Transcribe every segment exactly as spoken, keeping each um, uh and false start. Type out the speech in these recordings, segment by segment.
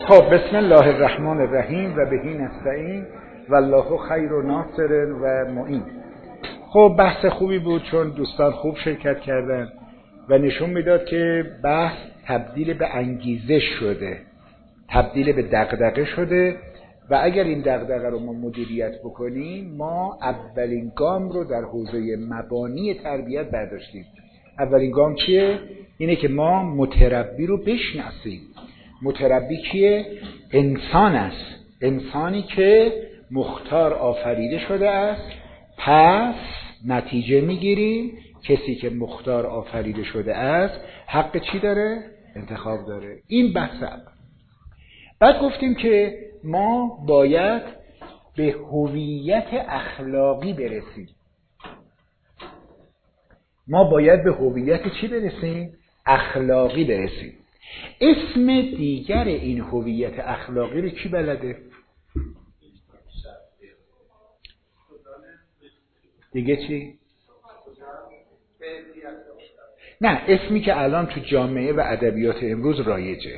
خب بسم الله الرحمن الرحیم و بهی نستعین والله خیر و ناصر و معین. خب بحث خوبی بود چون دوستان خوب شرکت کردن و نشون میداد که بحث تبدیل به انگیزش شده، تبدیل به دغدغه شده و اگر این دغدغه رو ما مدیریت بکنیم ما اولین گام رو در حوزه مبانی تربیت برداشتیم. اولین گام چیه؟ اینه که ما متربی رو بشناسیم. متربی کیه؟ انسان است، انسانی که مختار آفریده شده است. پس نتیجه میگیریم کسی که مختار آفریده شده است حق چی داره؟ انتخاب داره. این بحث اول. بعد گفتیم که ما باید به هویت اخلاقی برسیم. ما باید به هویت چی برسیم؟ اخلاقی برسیم. اسم دیگر این هویت اخلاقی رو کی بلده؟ دیگه چی؟ نه، اسمی که الان تو جامعه و ادبیات امروز رایجه.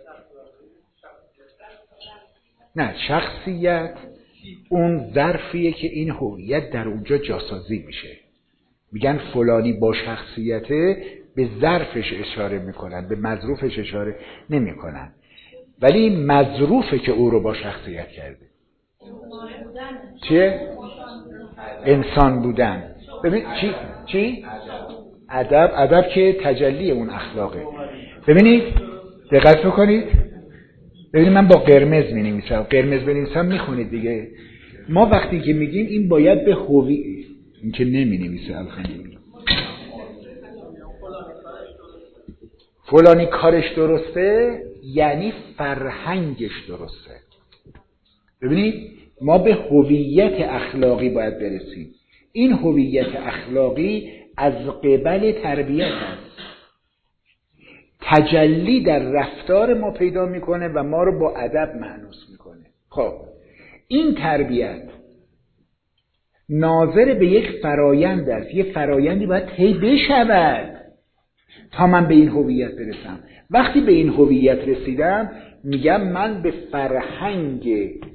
نه، شخصیت اون ظرفیه که این هویت در اونجا جاسازی میشه. میگن فلانی با شخصیته، به ظرفش اشاره میکنن، به مظروفش اشاره نمیکنن، ولی مظروفه که او رو با شخصیت کرده. چیه؟ انسان بودن. ببین چی؟ چی؟ ادب. ادب که تجلی اون اخلاقه. ببینید دقت بکنید. ببینید من با قرمز می نویسم، قرمز بنویسم میخونید دیگه. ما وقتی که میگیم این باید به هویت، این که نمی نویسه الحمدلله، فلانی کارش درسته یعنی فرهنگش درسته. ببینید ما به هویت اخلاقی باید برسیم. این هویت اخلاقی از قبل تربیت است، تجلی در رفتار ما پیدا میکنه و ما رو با ادب مانوس میکنه. خب این تربیت ناظر به یک فرایند است. یک فرایندی باید طی بشود تا من به این هویت برسم. وقتی به این هویت رسیدم میگم من به فرهنگ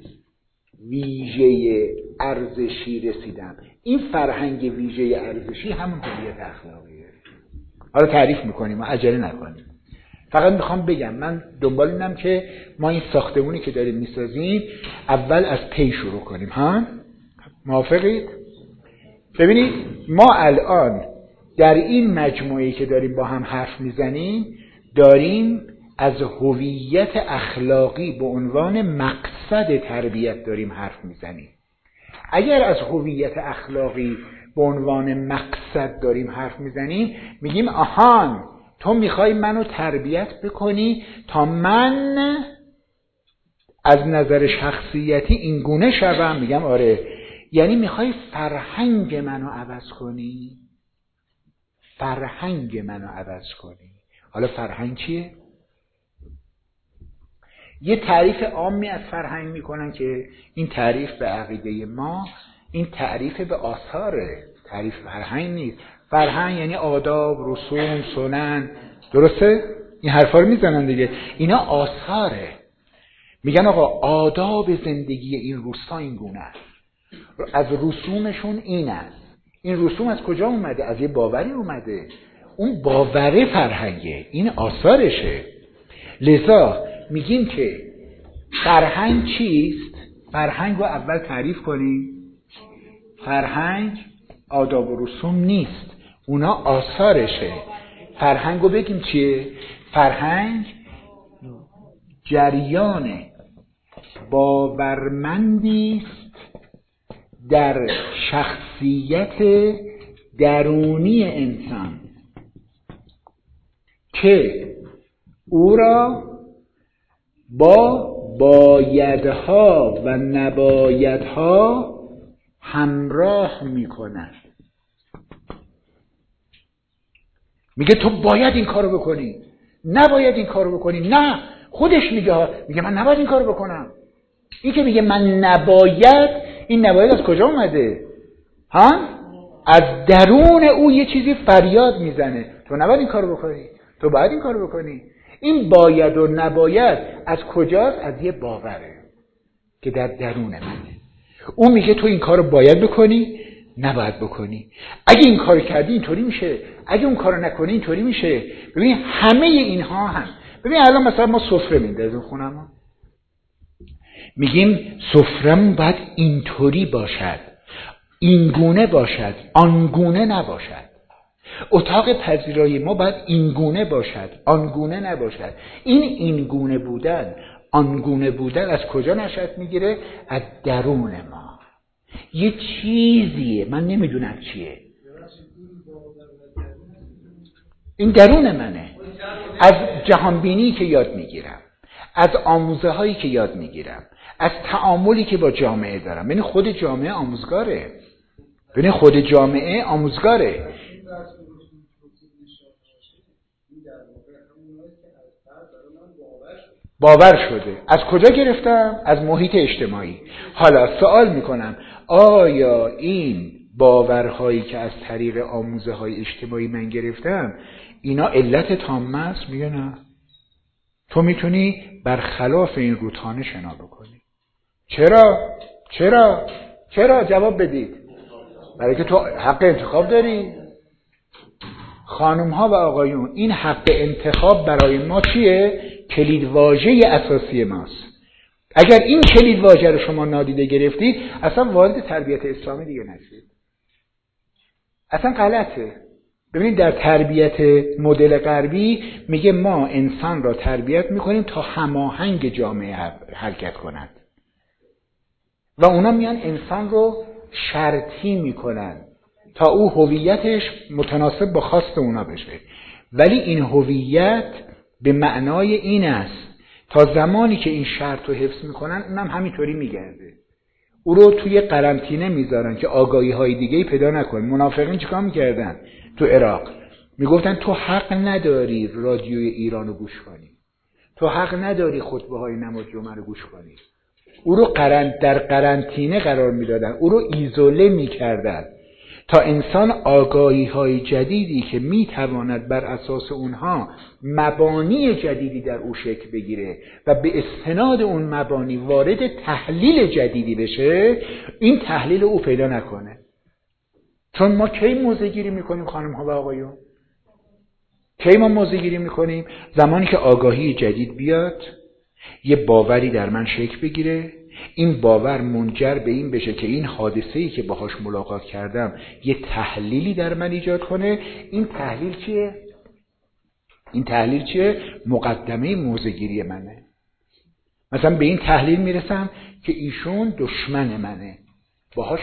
ویژه ارزشی رسیدم. این فرهنگ ویژه ارزشی همون هویت اخلاقیه. حالا تعریف میکنیم، ما عجله نکنیم. فقط میخوام بگم من دنبال اینم که ما این ساختمونی که داریم میسازیم اول از پی شروع کنیم. ها موافقید؟ ببینید ما الان در این مجموعه‌ای که داریم با هم حرف میزنیم داریم از هویت اخلاقی به عنوان مقصد تربیت داریم حرف میزنیم. اگر از هویت اخلاقی به عنوان مقصد داریم حرف میزنیم میگیم آهان تو میخوای منو تربیت بکنی تا من از نظر شخصیتی این گونه شوم. میگم آره، یعنی میخوای فرهنگ منو عوض کنی، فرهنگ منو عوض کنی. حالا فرهنگ چیه؟ یه تعریف عامی از فرهنگ میکنن که این تعریف به عقیده ما این تعریف به آثاره، تعریف فرهنگ نیست. فرهنگ یعنی آداب، رسوم، سنن، درسته؟ این حرفا رو میزنن دیگه. اینا آثاره. میگن آقا آداب زندگی این روستا این گونه است، از رسومشون این است. این رسوم از کجا اومده؟ از یه باوری اومده. اون باوره فرهنگه، این آثارشه. لذا میگیم که فرهنگ چیست؟ فرهنگ رو اول تعریف کنیم. فرهنگ آداب و رسوم نیست، اونا آثارشه. فرهنگ رو بگیم چیه؟ فرهنگ جریان باورمندی است در شخصیت درونی انسان که او را با بایدها و نبایدها همراه می کند. میگه تو باید این کارو بکنی، نباید این کارو بکنی. نه، خودش میگه میگه من نباید این کارو بکنم. این که میگه من نباید، این نباید از کجا اومده؟ ها؟ از درون او یه چیزی فریاد میزنه تو نباید این کارو بکنی، تو باید این کارو بکنی. این باید و نباید از کجاست؟ از یه باوره که در درون منه. اون میگه تو این کارو باید بکنی، نباید بکنی. اگه این کارو کردی اینطوری میشه، اگه اون کارو نکنی اینطوری میشه. ببین همه اینها هم، ببین الان مثلا ما سفره میندازیم خونمون، میگیم سفرم باید اینطوری باشد، اینگونه باشد، آنگونه نباشد. اتاق پذیرایی ما باید اینگونه باشد، آنگونه نباشد. این اینگونه بودن، آنگونه بودن از کجا نشأت میگیره؟ از درون ما. یه چیزیه، من نمیدونم چیه، این درون منه. از جهانبینی که یاد میگیرم، از آموزه هایی که یاد میگیرم، از تعاملی که با جامعه دارم. ببین خود جامعه آموزگاره، ببین خود جامعه آموزگاره. باور شده. از کجا گرفتم؟ از محیط اجتماعی. حالا سوال میکنم آیا این باورهایی که از طریق آموزه های اجتماعی من گرفتم اینا علت تامه است؟ میگه نه. تو میتونی برخلاف این رودخانه شنا بکنی. چرا؟ چرا؟ چرا؟ جواب بدید. برای که تو حق انتخاب داری. خانم ها و آقایون، این حق انتخاب برای ما چیه؟ کلید واژه اساسی ماست. اگر این کلید واژه رو شما نادیده گرفتید اصلا وارد تربیت اسلامی دیگه نشید. اصلا غلطه. ببینید در تربیت مدل غربی میگه ما انسان را تربیت میکنیم تا هماهنگ جامعه حرکت کند و اونا میان انسان رو شرطی میکنن تا او هویتش متناسب با خواست اونا بشه. ولی این هویت به معنای این است تا زمانی که این شرط رو حفظ میکنن اونم همینطوری میگرده. او رو توی قرنطینه میذارن که آگاهی های دیگه پیدا نکنه. منافقین چیکار میکردن تو عراق؟ میگفتن تو حق نداری رادیوی ایران رو گوش کنی، تو حق نداری خطبه های نماز جمعه رو گوش کنی. او رو قرن در قرنطینه قرار میدادن، او رو ایزوله میکردن تا انسان آگاهی های جدیدی که میتواند بر اساس اونها مبانی جدیدی در او شکل بگیره و به استناد اون مبانی وارد تحلیل جدیدی بشه، این تحلیل او پیدا نکنه. چون ما کی موضع‌گیری میکنیم خانم ها و آقایون؟ کی ما موضع‌گیری میکنیم؟ زمانی که آگاهی جدید بیاد، یه باوری در من شکل بگیره، این باور منجر به این بشه که این حادثه‌ای که باهاش ملاقات کردم یه تحلیلی در من ایجاد کنه. این تحلیل چیه؟ این تحلیل چیه؟ مقدمه موضع‌گیری منه. مثلا به این تحلیل میرسم که ایشون دشمن منه، باهاش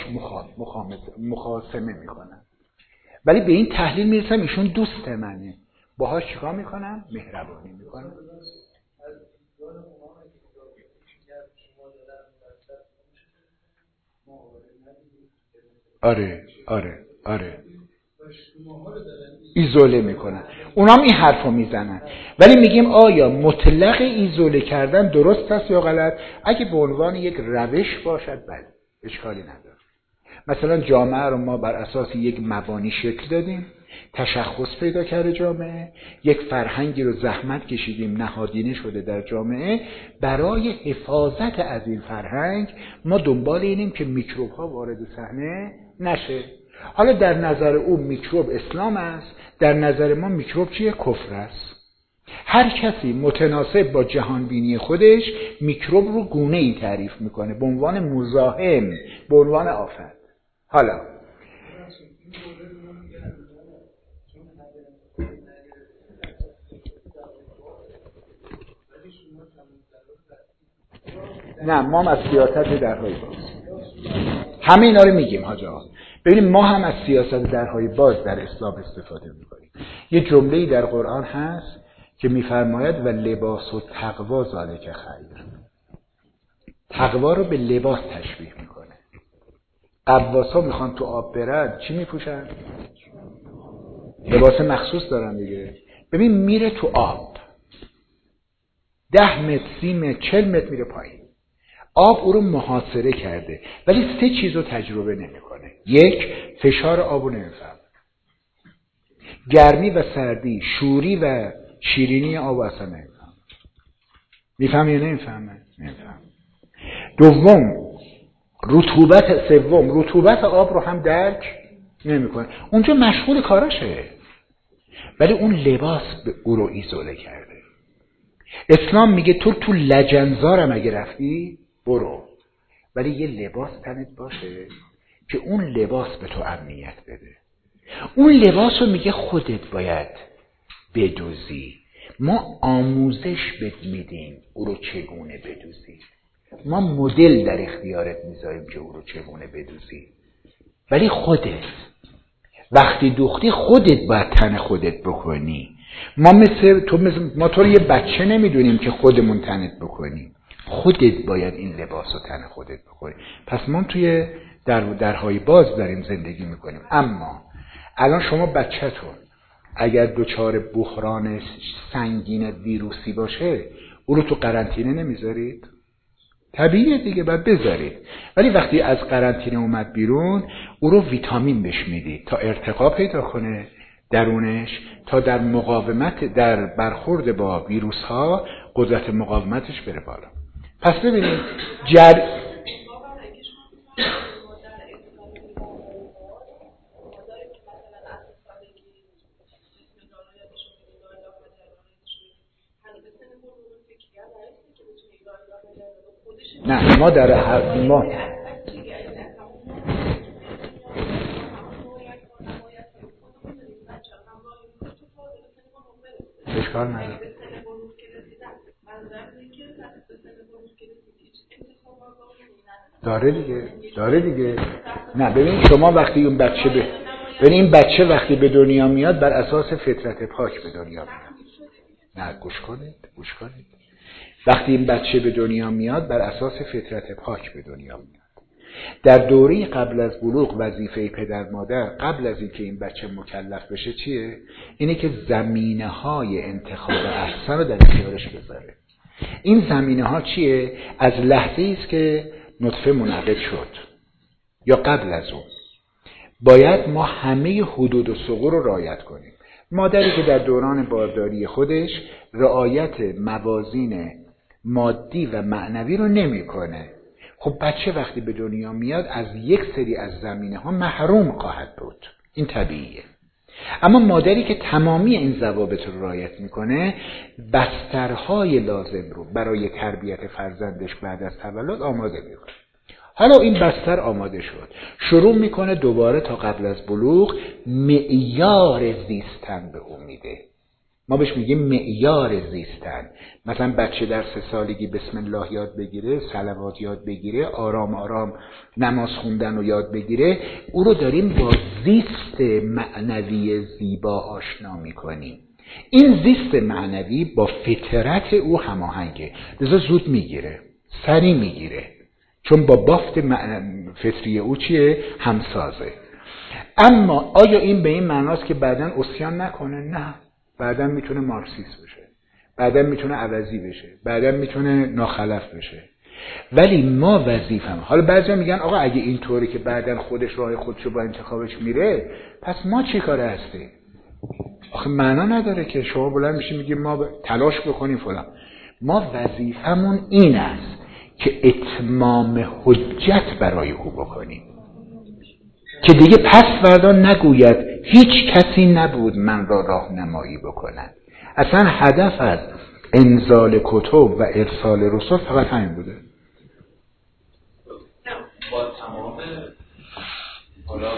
مخاصمه میکنم. ولی به این تحلیل میرسم ایشون دوست منه، باهاش چیکار میکنم؟ مهربانی میکنم. آره آره آره ایزوله میکنن. اونام این حرفو میزنن. ولی میگیم آیا مطلق ایزوله کردن درست است یا غلط؟ اگه به عنوان یک روش باشد بله، اشکالی نداره. مثلا جامعه رو ما بر اساس یک مبانی شکل دادیم، تشخص پیدا کرده جامعه، یک فرهنگی رو زحمت کشیدیم نهادینه شده در جامعه. برای حفاظت از این فرهنگ ما دنبال اینیم که میکروب ها وارد صحنه نشه. حالا در نظر او میکروب اسلام است، در نظر ما میکروب چیه؟ کفر است. هر کسی متناسب با جهانبینی خودش میکروب رو گونه ای تعریف میکنه به عنوان مزاحم، به عنوان آفت. حالا نه، ما هم از سیاست درهای باز همه اینا رو میگیم حاج آقا. ببینیم ما هم از سیاست درهای باز در اسلام استفاده میکنیم. یه جمله‌ای در قرآن هست که میفرماید و لباس و تقوا ذالک خیر. تقوا رو به لباس تشبیه میکنه. قواسا میخوان تو آب برن چی میپوشن؟ لباس مخصوص دارن دیگه. ببین میره تو آب ده متر سی متر چل متر میره پایین، آب او رو محاصره کرده ولی سه چیز رو تجربه نمیکنه. یک، فشار آب رو نمیفهمه، گرمی و سردی، شوری و شیرینی آب اصلا نمیفهم. میفهم یا نمیفهمه؟ نمیفهم. دوم رطوبت سوم رطوبت آب رو هم درک نمیکنه. اونجا مشغول کارشه، ولی اون لباس به او رو ایزوله کرده. اسلام میگه تو تو لجنزارم اگه رفتی برو، ولی یه لباس تنت باشه که اون لباس به تو امنیت بده. اون لباس رو میگه خودت باید بدوزی. ما آموزش بهت میدیم او رو چگونه بدوزی، ما مدل در اختیارت میذاریم که او رو چگونه بدوزی، ولی خودت وقتی دوختی خودت باید تن خودت بکنی. ما مثل تو مثل ما تو رو یه بچه نمیدونیم که خودمون تنت بکنیم، خودت باید این لباس رو تن خودت بکنی. پس ما توی در درهای باز داریم زندگی میکنیم. اما الان شما بچه‌تون اگر دچار بحران سنگین ویروسی باشه او رو تو قرنطینه نمیذارید؟ طبیعیه دیگه، باید بذارید. ولی وقتی از قرنطینه اومد بیرون او رو ویتامین بهش میدید تا ارتقا پیدا کنه درونش، تا در مقاومت در برخورد با ویروس ها قدرت مقاومتش بره بالا. پس ببینید جر نه ما در هر ما اشکال نداره. داره دیگه داره دیگه نه ببین شما وقتی اون بچه به ببین این بچه وقتی به دنیا میاد بر اساس فطرت پاک به دنیا میاد. نه گوش کنید گوش کنید وقتی این بچه به دنیا میاد بر اساس فطرت پاک به دنیا میاد. در دوره قبل از بلوغ وظیفه پدر مادر قبل از اینکه این بچه مکلف بشه چیه؟ اینه که زمینه‌های انتخاب احسن رو در اختیارش بذاره. این زمینه‌ها چیه؟ از لحظه‌ای است که نطفه منعقد شد یا قبل از اون باید ما همه حدود و ثغور رو رعایت کنیم. مادری که در دوران بارداری خودش رعایت موازین مادی و معنوی رو نمی‌کنه، خب بچه وقتی به دنیا میاد از یک سری از زمینه‌ها محروم خواهد بود. این طبیعیه. اما مادری که تمامی این ضوابط رو رعایت میکنه بسترهای لازم رو برای تربیت فرزندش بعد از تولد آماده میکنه. حالا این بستر آماده شد، شروع میکنه دوباره تا قبل از بلوغ معیار زیستن به او میده. ما بهش میگیم معیار زیستن. مثلا بچه در سه سالگی بسم الله یاد بگیره، صلوات یاد بگیره، آرام آرام نماز خوندن رو یاد بگیره، او رو داریم با زیست معنوی زیبا آشنا میکنیم. این زیست معنوی با فطرت او هماهنگه، لذا زود میگیره، سریع میگیره، چون با بافت فطری او چیه؟ همسازه. اما آیا این به این معناست که بعداً عصیان نکنه؟ نه، بعداً میتونه مارکسیست بشه، بعداً میتونه عوضی بشه، بعداً میتونه ناخلف بشه. ولی ما وظیفم، حالا بعضیا میگن آقا اگه اینطوری که بعداً خودش راه خودشو با انتخابش میره، پس ما چی کاره هستیم؟ آخه معنا نداره که شما بلند میشی میگی ما تلاش بکنیم فلان. ما وظیفمون این است که اتمام حجت برای او بکنیم که دیگه پس فردا نگوید هیچ کسی نبود من را راهنمایی بکنن. اصلا هدف از انزال کتب و ارسال رسل فقط همین بوده. با تمام حالا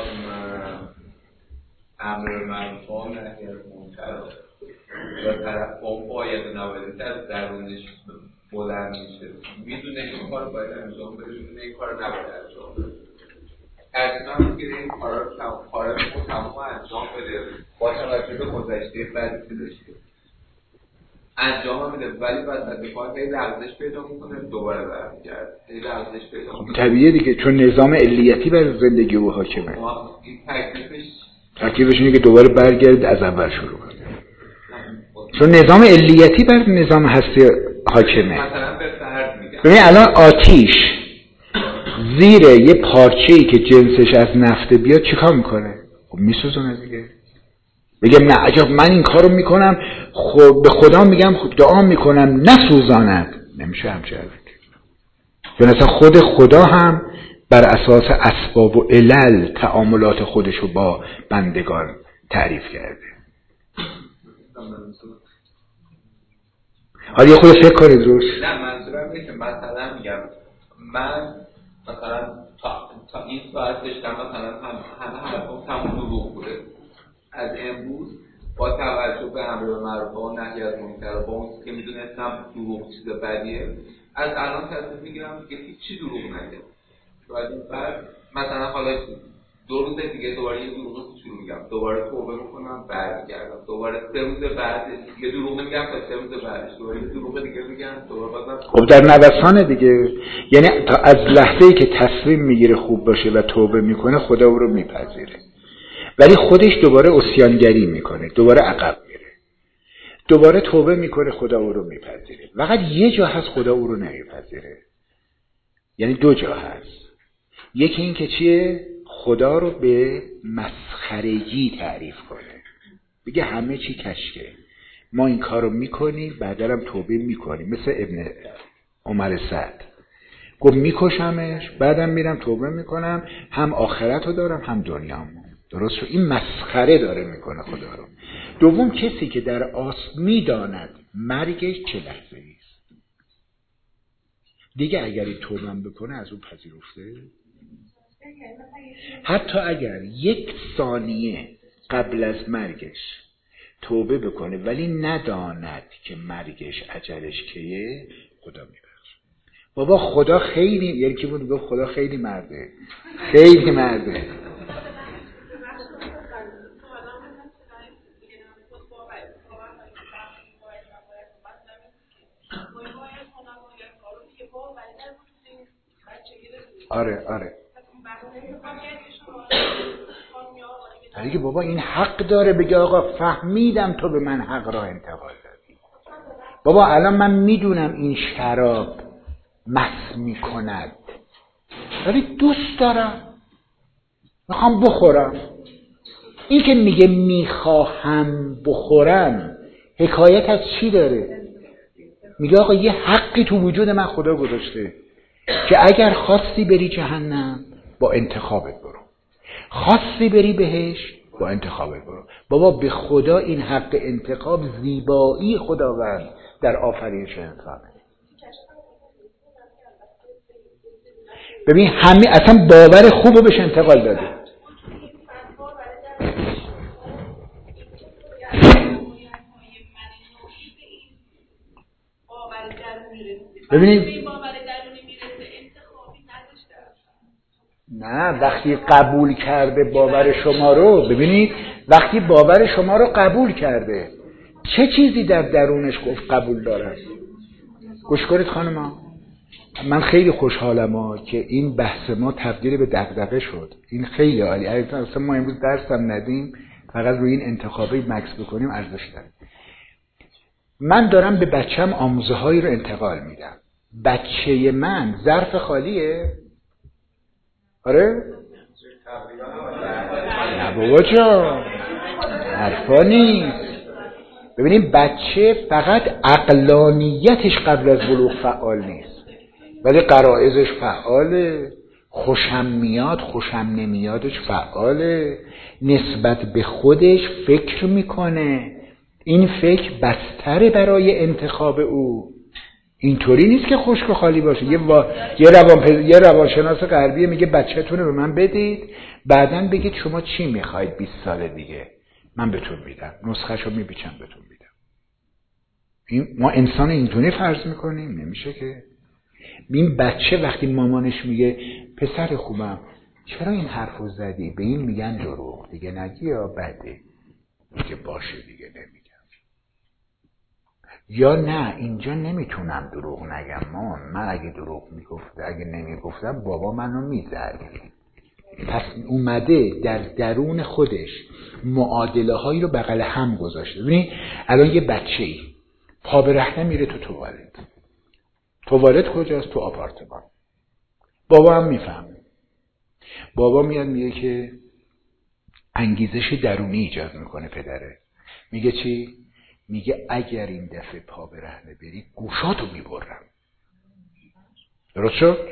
امر معروف و نهی از منکر و طرف با باید نباید از درونش بلند میشه، میدونه این کار باید انجام بده، میدونه این کار نباید انجام بده، اصلا میگه این کارا رو کارا رو تمام انجام بده با توجه به گذشته بعدی که داشته انجام میده، ولی بعد از اینکه هی لغزش پیدا میکنه دوباره برمیگرده، هی لغزش پیدا میکنه. طبیعیه دیگه، چون نظام علیتی بر زندگی او حاکمه. این تکلیفش تکلیفش اینه که دوباره برگرد از اول شروع کنه، چون نظام علیتی بر نظام هستی حاکمه. مثلا به فرض میگم ببین الان آتیش زیر یه پارچه‌ای که جنسش از نفت بیاد چیکار میکنه؟ خب میسوزونه دیگه. بگم نه عجب من این کارو میکنم خب به خدا میگم دعا میکنم نسوزاند، نمیشه همچه حرفی. به مثلا خود خدا هم بر اساس اسباب و علل تعاملات خودشو با بندگان تعریف کرده. حالا یه خود فکر کنید روش. نه منظورم اینه که مثلا میگم من مثلا تا, تا این ساعت داشتم مثلا هم همه حرفم تمام دروغ بوده. از امروز با توجه به امر معروف و نهی از منکر با اون که میدونستم دروغ چیز بدیه، از الان تصمیم میگیرم که هیچ دروغ نگم. بعد مثلا حالا دو روز دیگه دوباره یه دروغ کوچولو میگم، دوباره توبه میکنم برمیگردم، دوباره سه روز بعد یه دروغ میگم تا سه روز بعدش دوباره یه دروغ دیگه میگم، دوباره بازم. خب در نوسان دیگه، یعنی تا از لحظه‌ای که تصمیم میگیره خوب باشه و توبه میکنه خدا او رو میپذیره، ولی خودش دوباره عصیانگری میکنه، دوباره عقب میره، دوباره توبه میکنه، خدا او رو میپذیره. فقط یه جا هست خدا او رو نمیپذیره، یعنی دو جا هست. یکی این که چیه؟ خدا رو به مسخرگی تعریف کنه، بگه همه چی کشکه، ما این کار رو میکنیم بعدا هم توبه میکنیم. مثل ابن عمر سعد گفت میکشمش بعدم میرم توبه میکنم، هم آخرت رو دارم هم دنیامو. درست شد؟ این مسخره داره میکنه خدا رو. دوم کسی که در آس میداند مرگش چه لحظه ایست، دیگه اگر این توبه بکنه از اون پذیرفته. حتی اگر یک ثانیه قبل از مرگش توبه بکنه ولی نداند که مرگش اجلش کیه، خدا میبخشه. بابا خدا خیلی، یعنی کی بود گفت خدا خیلی مرده، خیلی مرده. آره آره دیگه بابا این حق داره بگه آقا فهمیدم تو به من حق را انتقال دادی. بابا الان من میدونم این شراب مست میکند ولی دوست دارم میخوام بخورم. این که میگه میخواهم بخورم حکایت از چی داره؟ میگه آقا یه حقی تو وجود من خدا گذاشته که اگر خواستی بری جهنم با انتخابت برو، خواستی بری بهش با انتخابت برو. بابا به خدا این حق انتخاب زیبایی خداوند در آفرینش انسانه. ببین همه اصلا باور خوبو بهش انتقال داده. ببینید نه وقتی قبول کرده باور شما رو، ببینید وقتی باور شما رو قبول کرده چه چیزی در درونش گفت قبول دارم. گوش کنید خانما، من خیلی خوشحالم ها که این بحث ما تبدیل به دغدغه شد. این خیلی عالی. اصلا ما امروز درس هم ندیم، فقط روی این انتخابی مکس بکنیم ارزش داره. من دارم به بچم آموزه هایی رو انتقال میدم. بچه من ظرف خالیه؟ آره؟ نه بابا جان حرفا نیست. ببینیم بچه فقط عقلانیتش قبل از بلوغ فعال نیست ولی غرایزش فعاله، خوشم میاد خوشم نمیادش فعاله، نسبت به خودش فکر میکنه، این فکر بستره برای انتخاب او. اینطوری نیست که خشک و خالی باشه. یه, و... یه, روان... یه روانشناس غربی میگه بچه‌تون رو به من بدید بعداً بگید شما چی میخواید بیست سال دیگه من بهتون میدم، نسخه‌شو میپیچم بهتون میدم. این ما انسان اینطوری فرض میکنیم؟ نمیشه که. این بچه وقتی مامانش میگه پسر خوبم چرا این حرفو زدی، به این میگن دروغ، دیگه نگی یا بده، میگه باشه دیگه نمیگم. یا نه اینجا نمیتونم دروغ نگم مامان، من اگه دروغ میگفتم اگه نمیگفتم بابا منو میزد. پس اومده در درون خودش معادله هایی رو بغل هم گذاشته. ببینید الان یه بچه‌ای پا به رهنه میره تو توالت. توالت کجاست؟ تو آپارتمان. بابا هم میفهمه. بابا میاد میگه که انگیزش درونی ایجاد میکنه پدره. میگه چی؟ میگه اگر این دفعه پا برهنه بری گوشاتو میبرم. درست شد؟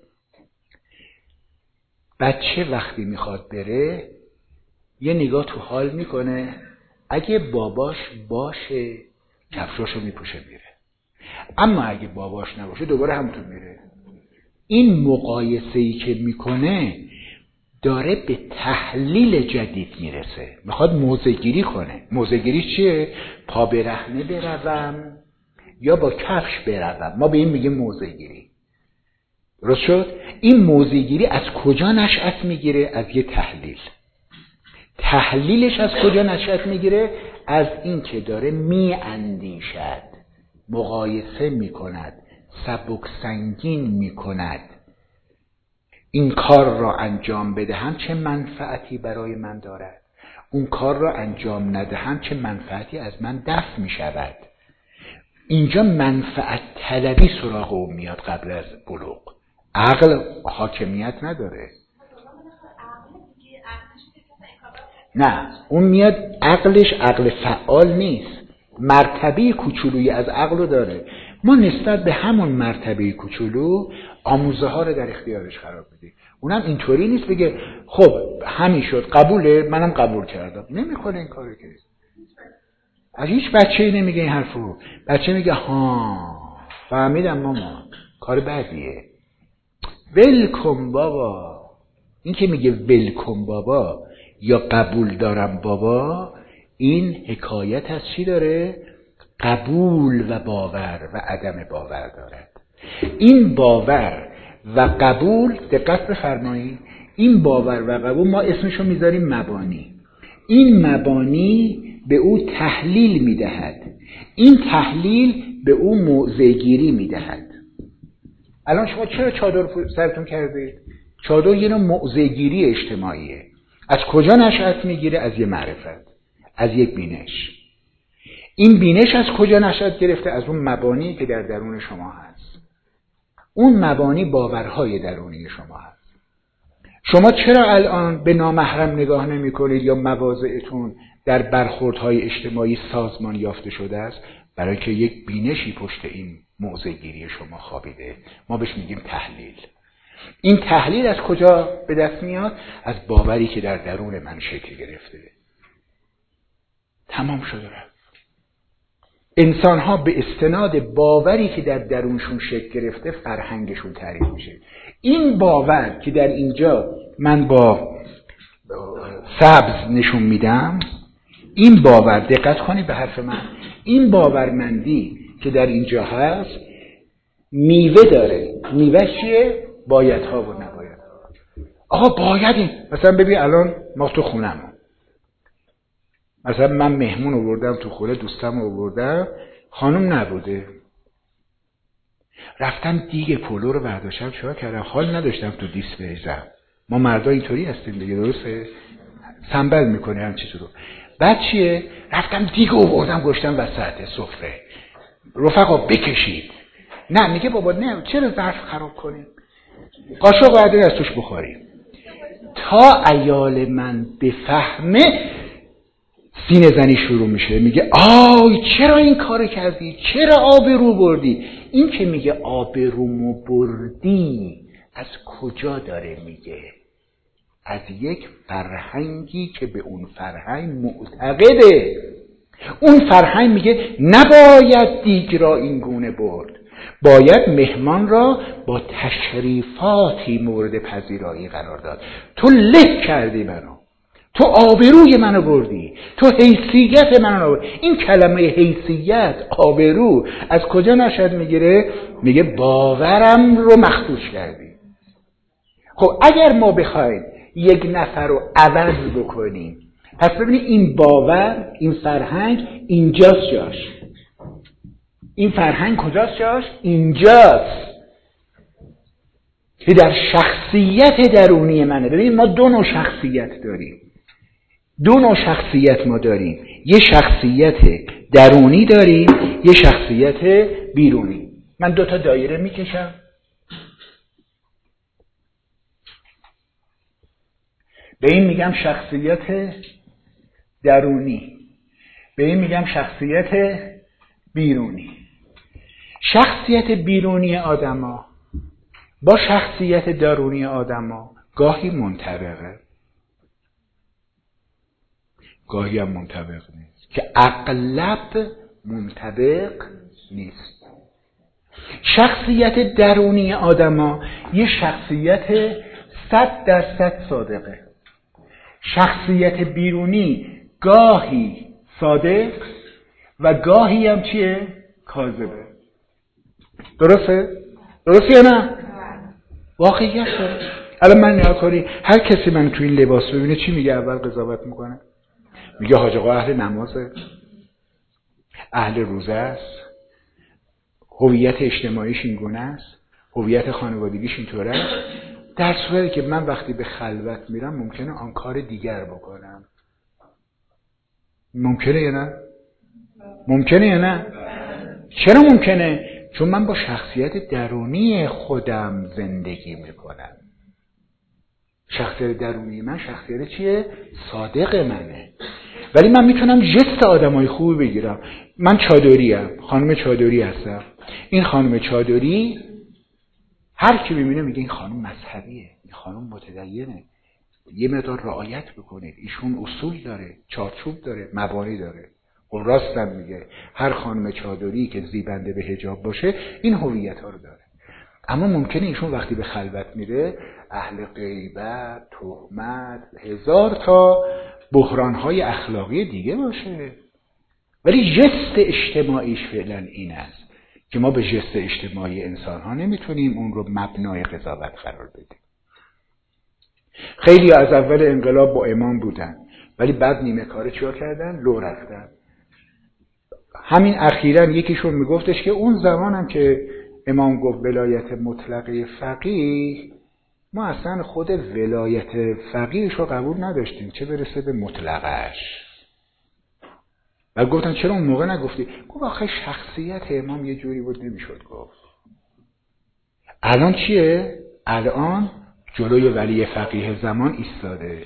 بچه وقتی میخواد بره یه نگاه تو حال میکنه، اگه باباش باشه کفشاشو میپوشه میره، اما اگه باباش نباشه دوباره همونطور میره. این مقایسه‌ای که میکنه داره به تحلیل جدید میرسه، میخواد موضع‌گیری کنه. موضع‌گیری چیه؟ پا برهنه بروم یا با کفش بروم، ما به این میگیم موضع‌گیری. درست شد؟ این موضع‌گیری از کجا نشأت میگیره؟ از یه تحلیل. تحلیلش از کجا نشأت میگیره؟ از این که داره میاندیشد، مقایسه میکند، سبک سنگین میکند. این کار را انجام بدهم چه منفعتی برای من دارد، اون کار را انجام ندهم چه منفعتی از من دفع میشود. اینجا منفعت طلبی سراغ او میاد قبل از بلوغ. عقل حاکمیت نداره. نه، اون میاد عقلش عقل فعال نیست، مرتبه کوچولویی از عقل رو داره. ما نسبت به همون مرتبه کوچولو آموزه ها رو در اختیارش قرار بدیم. اونم اینطوری نیست بگه خب همین شد قبوله منم قبول کردم. نمیکنه این کارو که. از هیچ بچه‌ای نمیگه این حرفو. بچه میگه ها فهمیدم مامان، کار بدیه، ولکن بابا. این که میگه ولکن بابا یا قبول دارم بابا، این حکایت از چی داره؟ قبول و باور و عدم باور دارد. این باور و قبول، دقت بفرمایید، این باور و قبول ما اسمشو میذاریم مبانی. این مبانی به او تحلیل میدهد، این تحلیل به او موضع‌گیری میدهد. الان شما چرا چادر سرتون کردید؟ چادر یه نوع موضع‌گیری اجتماعیه. از کجا نشأت میگیره؟ از یه معرفت، از یک بینش. این بینش از کجا نشأت گرفته؟ از اون مبانی که در درون شما هست. اون مبانی باورهای درونی شما هست. شما چرا الان به نامحرم نگاه نمی کنید یا مواضعتون در برخوردهای اجتماعی سازمان یافته شده است؟ برای که یک بینشی پشت این موضع‌گیری شما خوابیده. ما بهش میگیم تحلیل. این تحلیل از کجا به دست میاد؟ از باوری که در درون من شکل گرفته. تمام شده رفت. انسان ها به استناد باوری که در درونشون شکل گرفته فرهنگشون تعریف میشه. این باور که در اینجا من با سبز نشون میدم، این باور، دقت کنید به حرف من، این باورمندی که در اینجا هست میوه داره. میوه چیه؟ بایدها و نبایدها. آقا باید این، مثلا ببین الان ما تو خونم، مثلا من مهمون آوردم تو خونه، دوستم آوردم، خانم نبوده، رفتم دیگه پلو رو برداشتم چرا کردم، حال نداشتم تو دیس بریزم. ما مردا اینطوری هستیم دیگه، درسته؟ سنبل میکنه هم چیزو رو. بعد چیه؟ رفتم دیگه آوردم گشتم وسط سفره، رفقا بکشید. نه میگه بابا نه، چرا ظرف خراب کنیم، قاشق بعدی از توش بخوریم. تا عیال من بفهمه سینه زنی شروع میشه، میگه آی چرا این کار کردی، چرا آبرو بردی. این که میگه آبرومو بردی از کجا داره میگه؟ از یک فرهنگی که به اون فرهنگ معتقده. اون فرهنگ میگه نباید دیگ را این گونه برد، باید مهمان را با تشریفاتی مورد پذیرایی قرار داد. تو له کردی منو، تو آبروی منو بردی، تو حیثیت منو بردی. این کلمه حیثیت، آبرو از کجا نشأت میگیره؟ میگه باورم رو مخدوش کردی. خب اگر ما بخوایم یک نفر رو عوض بکنیم، پس ببینید این باور، این فرهنگ اینجاست جاش. این فرهنگ کجاست جاش؟ اینجاست که در شخصیت درونی منه. ببینید ما دو نوع شخصیت داریم. دو نوع شخصیت ما داریم. یه شخصیت درونی داریم، یه شخصیت بیرونی. من دو تا دایره میکشم. به این میگم شخصیت درونی، به این میگم شخصیت بیرونی. شخصیت بیرونی آدما با شخصیت درونی آدما گاهی منطبقه، گاهی هم منطبق نیست، که اغلب منطبق نیست. شخصیت درونی آدما یه شخصیت صد درصد صادقه. شخصیت بیرونی گاهی صادق و گاهی هم چیه؟ کاذبه. درسته؟ درسته یا نه؟ واقعیت داره. الان من نگاه کنی، هر کسی من تو این لباس ببینه چی میگه؟ اول قضاوت میکنه، میگه حاج آقا اهل نمازه، اهل روزه است، هویت اجتماعیش این گونه است، هویت خانوادگیش اینطوره است. در صورتی که من وقتی به خلوت میرم ممکنه آن کار دیگر بکنم. ممکنه یا نه؟ ممکنه یا نه؟ چرا ممکنه؟ چون من با شخصیت درونی خودم زندگی میکنم. شخصیت درونی من شخصیت چیه؟ صادق منه. ولی من میتونم جست آدمای خوبی بگیرم. من چادریم، خانم چادری هستم. این خانم چادری هر کی ببینه میگه این خانم مذهبیه، این خانم متدینه، یه مقدار رعایت بکنید، ایشون اصول داره، چارچوب داره، مبانی داره. و راستم میگه هر خانم چادری که زیبنده به حجاب باشه این هویت ها رو داره. اما ممکنه ایشون وقتی به خلوت میره اهل غیبت، تهمت، هزار تا بحران‌های اخلاقی دیگه باشه. ولی جست اجتماعیش فعلا این است که ما به جست اجتماعی انسان‌ها نمیتونیم اون رو مبنای قضاوت قرار بدیم. خیلی از اول انقلاب با امام بودن ولی بعد نیمه کاره چیا کردن؟ لو رفتن. همین اخیراً یکیشون میگفتش که اون زمانم که امام گفت ولایت مطلقه فقیه، ما اصلا خود ولایت فقیهش رو قبول نداشتیم، چه برسه به مطلقش. و گفتن چرا اون موقع نگفتی؟ گفت آخه شخصیت امام یه جوری بود نمیشد گفت. الان چیه؟ الان جلوی ولی فقیه زمان ایستاده،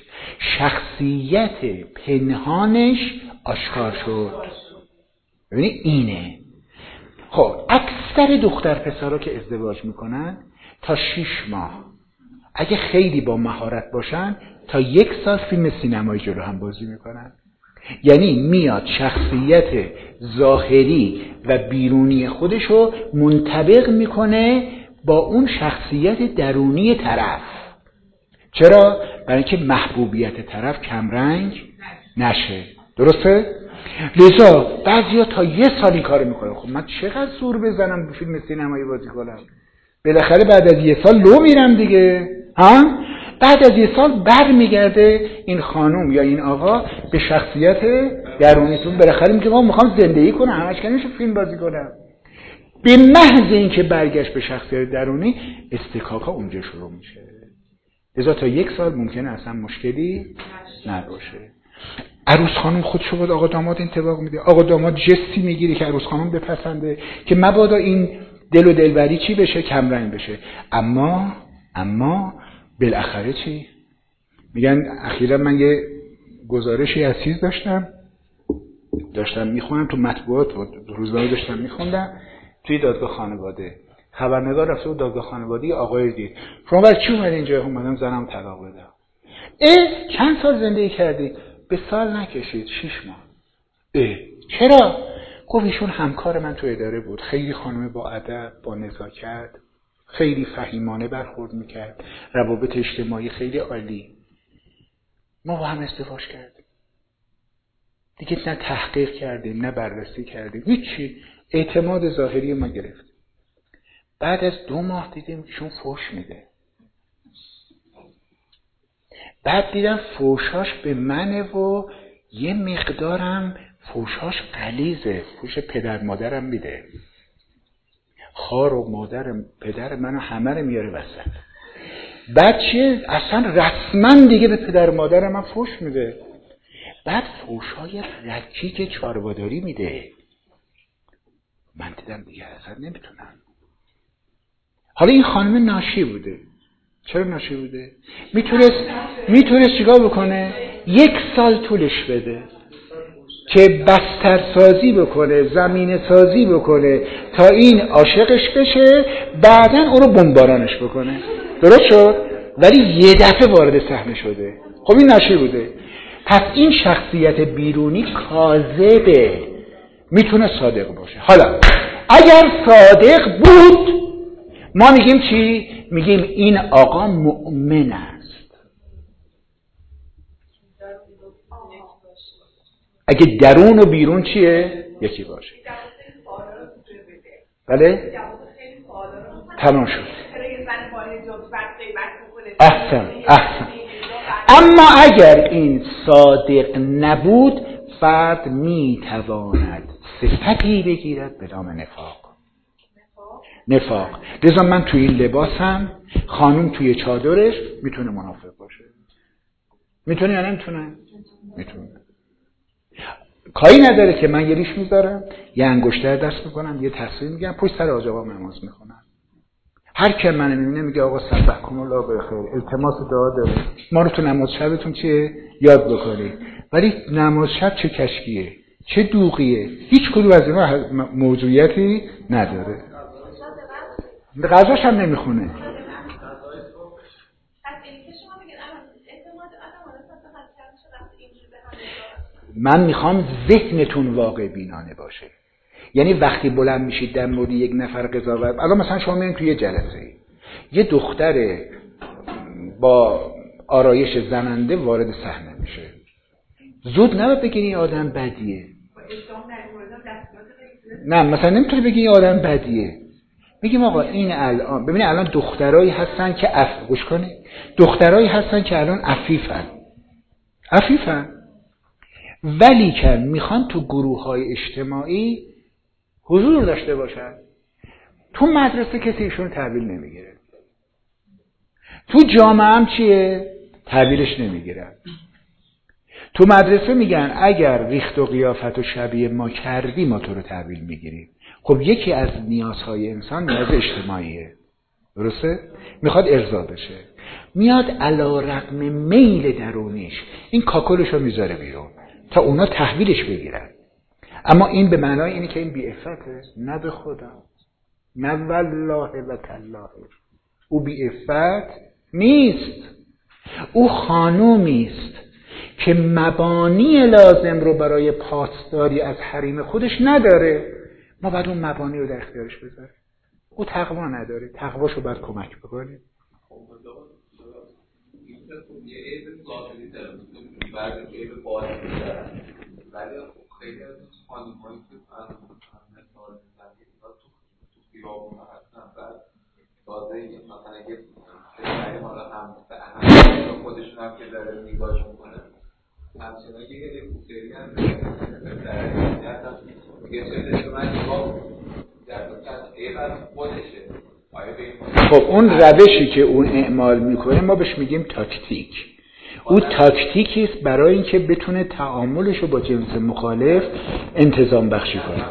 شخصیت پنهانش آشکار شد. ببینید اینه. خب اکثر دختر پسرها که ازدواج میکنن تا شش ماه اگه خیلی با مهارت باشن تا یک سال فیلم سینمایی جلو هم بازی میکنن. یعنی میاد شخصیت ظاهری و بیرونی خودشو منطبق میکنه با اون شخصیت درونی طرف. چرا؟ برای اینکه محبوبیت طرف کمرنگ نشه. درسته؟ لذا بعضیا تا یه سالی کار میکنه. خب من چقدر زور بزنم فیلم سینمایی بازی کنم؟ بالاخره بعد از یه سال لو میرم دیگه. ها؟ بعد از یه سال بر میگرده این خانم یا این آقا به شخصیت درونیتون. بالاخره میگه ما میخوام زندگی کنم، همش که نمیشه فیلم بازی کنم. به محض اینکه برگشت به شخصیت درونی استکاکا اونجا شروع میشه. لذا تا یک سال ممکنه اصلا مشکلی نباشه. عروس خانم خودشو بود آقا داماد انطباق میده، آقا داماد جستی میگیره که عروس خانم بپسنده که مبادا این دل و دلبری چی بشه؟ کمرنگ بشه. اما اما بالاخره چی؟ میگن اخیرا من یه گزارشی از چیز داشتم داشتم میخونم تو مطبوعات بود، روزنامه داشتم میخوندم، توی دادگاه خانواده خبرنگار رفته بود دادگاه خانواده، آقای دید شما برای چی اومدین اینجا؟ اومدم زنم طلاق بدم. اه چند سال زندگی کردی؟ به سال نکشید، شش ماه. اه چرا؟ گفت ایشون همکار من تو اداره بود، خیلی خانم با ادب، با نزاکت، خیلی فهیمانه برخورد میکرد، روابط اجتماعی خیلی عالی. ما با هم ازدواج کردیم دیگه، نه تحقیق کردیم نه بررسی کردیم، هیچی، اعتماد ظاهری ما گرفت. بعد از دو ماه دیدیم ایشون فوش میده. بعد دیدم فوشاش به منه و یه مقدارم فوشاش غلیظه، فوش پدر مادرم میده، خار و مادر پدر منو همه رو میاره وسط. بعد چیه؟ اصلا رسما دیگه به پدر مادر من فوش میده. بعد فوشای رکیک چارباداری میده. من دیدم دیگه اصلا نمیتونم. حالا این خانم ناشی بوده، چرا ناشی بوده؟ میتونست میتونست چیکار بکنه؟ یک سال طولش بده که بستر سازی بکنه، زمین سازی بکنه تا این عاشقش بشه، بعدن او رو بمبارانش بکنه. درست شد؟ ولی یه دفعه وارد صحنه شده. خب این ناشی بوده. پس این شخصیت بیرونی کاذبه، میتونه صادق باشه. حالا اگر صادق بود ما میگیم چی؟ میگیم این آقا مؤمن است. اگه درون و بیرون چیه؟ یکی باشه. بله؟ تمام شد. احسن احسن. اما اگر این صادق نبود فرد میتواند صفتی بگیرد به نام نفاق. نفاق. لذا من توی این لباسم، خانوم توی چادرش میتونه منافق باشه. میتونه یا نمیتونه؟ میتونه. کاری نداره که من یه ریش میذارم، یه انگشتر دست میکنم، یه تصویر میگم، پشت سر حاج آقا نماز میخونم. هر کی من میبینه میگه آقا سبحکم الله بخیر، التماس دعا داره. ما رو تو نماز شبتون چیه؟ یاد بکنید. ولی نماز شب چه کشکیه، چه دوغیه، هیچ کدوم از اینا موضوعیتی نداره. غذاش هم نمیخونه. من میخوام ذهنتون واقع بینانه باشه. یعنی وقتی بلند میشید در مورد یک نفر قضاوت، الان مثلا شما میرین توی یه جلسه، یه دختر با آرایش زننده وارد صحنه میشه، زود نباید بگین این آدم بدیه. نه مثلا نمیتونی بگی این آدم بدیه. میگیم آقا این الان ببینید الان دخترایی هستن که اف گوش کنید، دخترایی هستن که الان عفیفن عفیفن ولی که میخوان تو گروه‌های اجتماعی حضور داشته باشن. تو مدرسه کسی ایشون تحویل نمیگیره، تو جامعه هم چیه؟ تحویلش نمیگیرن. تو مدرسه میگن اگر ریخت و قیافت و شبیه ما کردی ما تو رو تحویل میگیریم. خب یکی از نیازهای انسان نیاز اجتماعیه، درسته؟ میخواد ارضا بشه، میاد علی رغم میل درونیش این کاکلش رو میذاره بیرون تا اونا تحویلش بگیرن. اما این به معنای اینه که این بی عفته؟ نه به خدا، نه والله و تالله. او بی عفت نیست، او خانومی است که مبانی لازم رو برای پاسداری از حریم خودش نداره. ما باید اون مبانی رو در اختیارش بذاریم. او تقوا نداره، تقواشو باید کمک بکنیم. یه عیب ظاهری داره، بعد عیب باطنی داره. ولی خیلی از خانم‌هایی که از مثال میزنید تو تو خیابون هستن، بعد تازه مثلا یه پسری حالا هم هم خودشون هم که داره نگاهش میکنه، همچنان یه هلیکوپتری هم در حقیقت هم میگه چه که من نگاه در دوستان عیب از خودشه. خب اون روشی که اون اعمال میکنه ما بهش میگیم تاکتیک. او تاکتیکی است برای اینکه بتونه تعاملش رو با جنس مخالف انتظام بخشی کنه.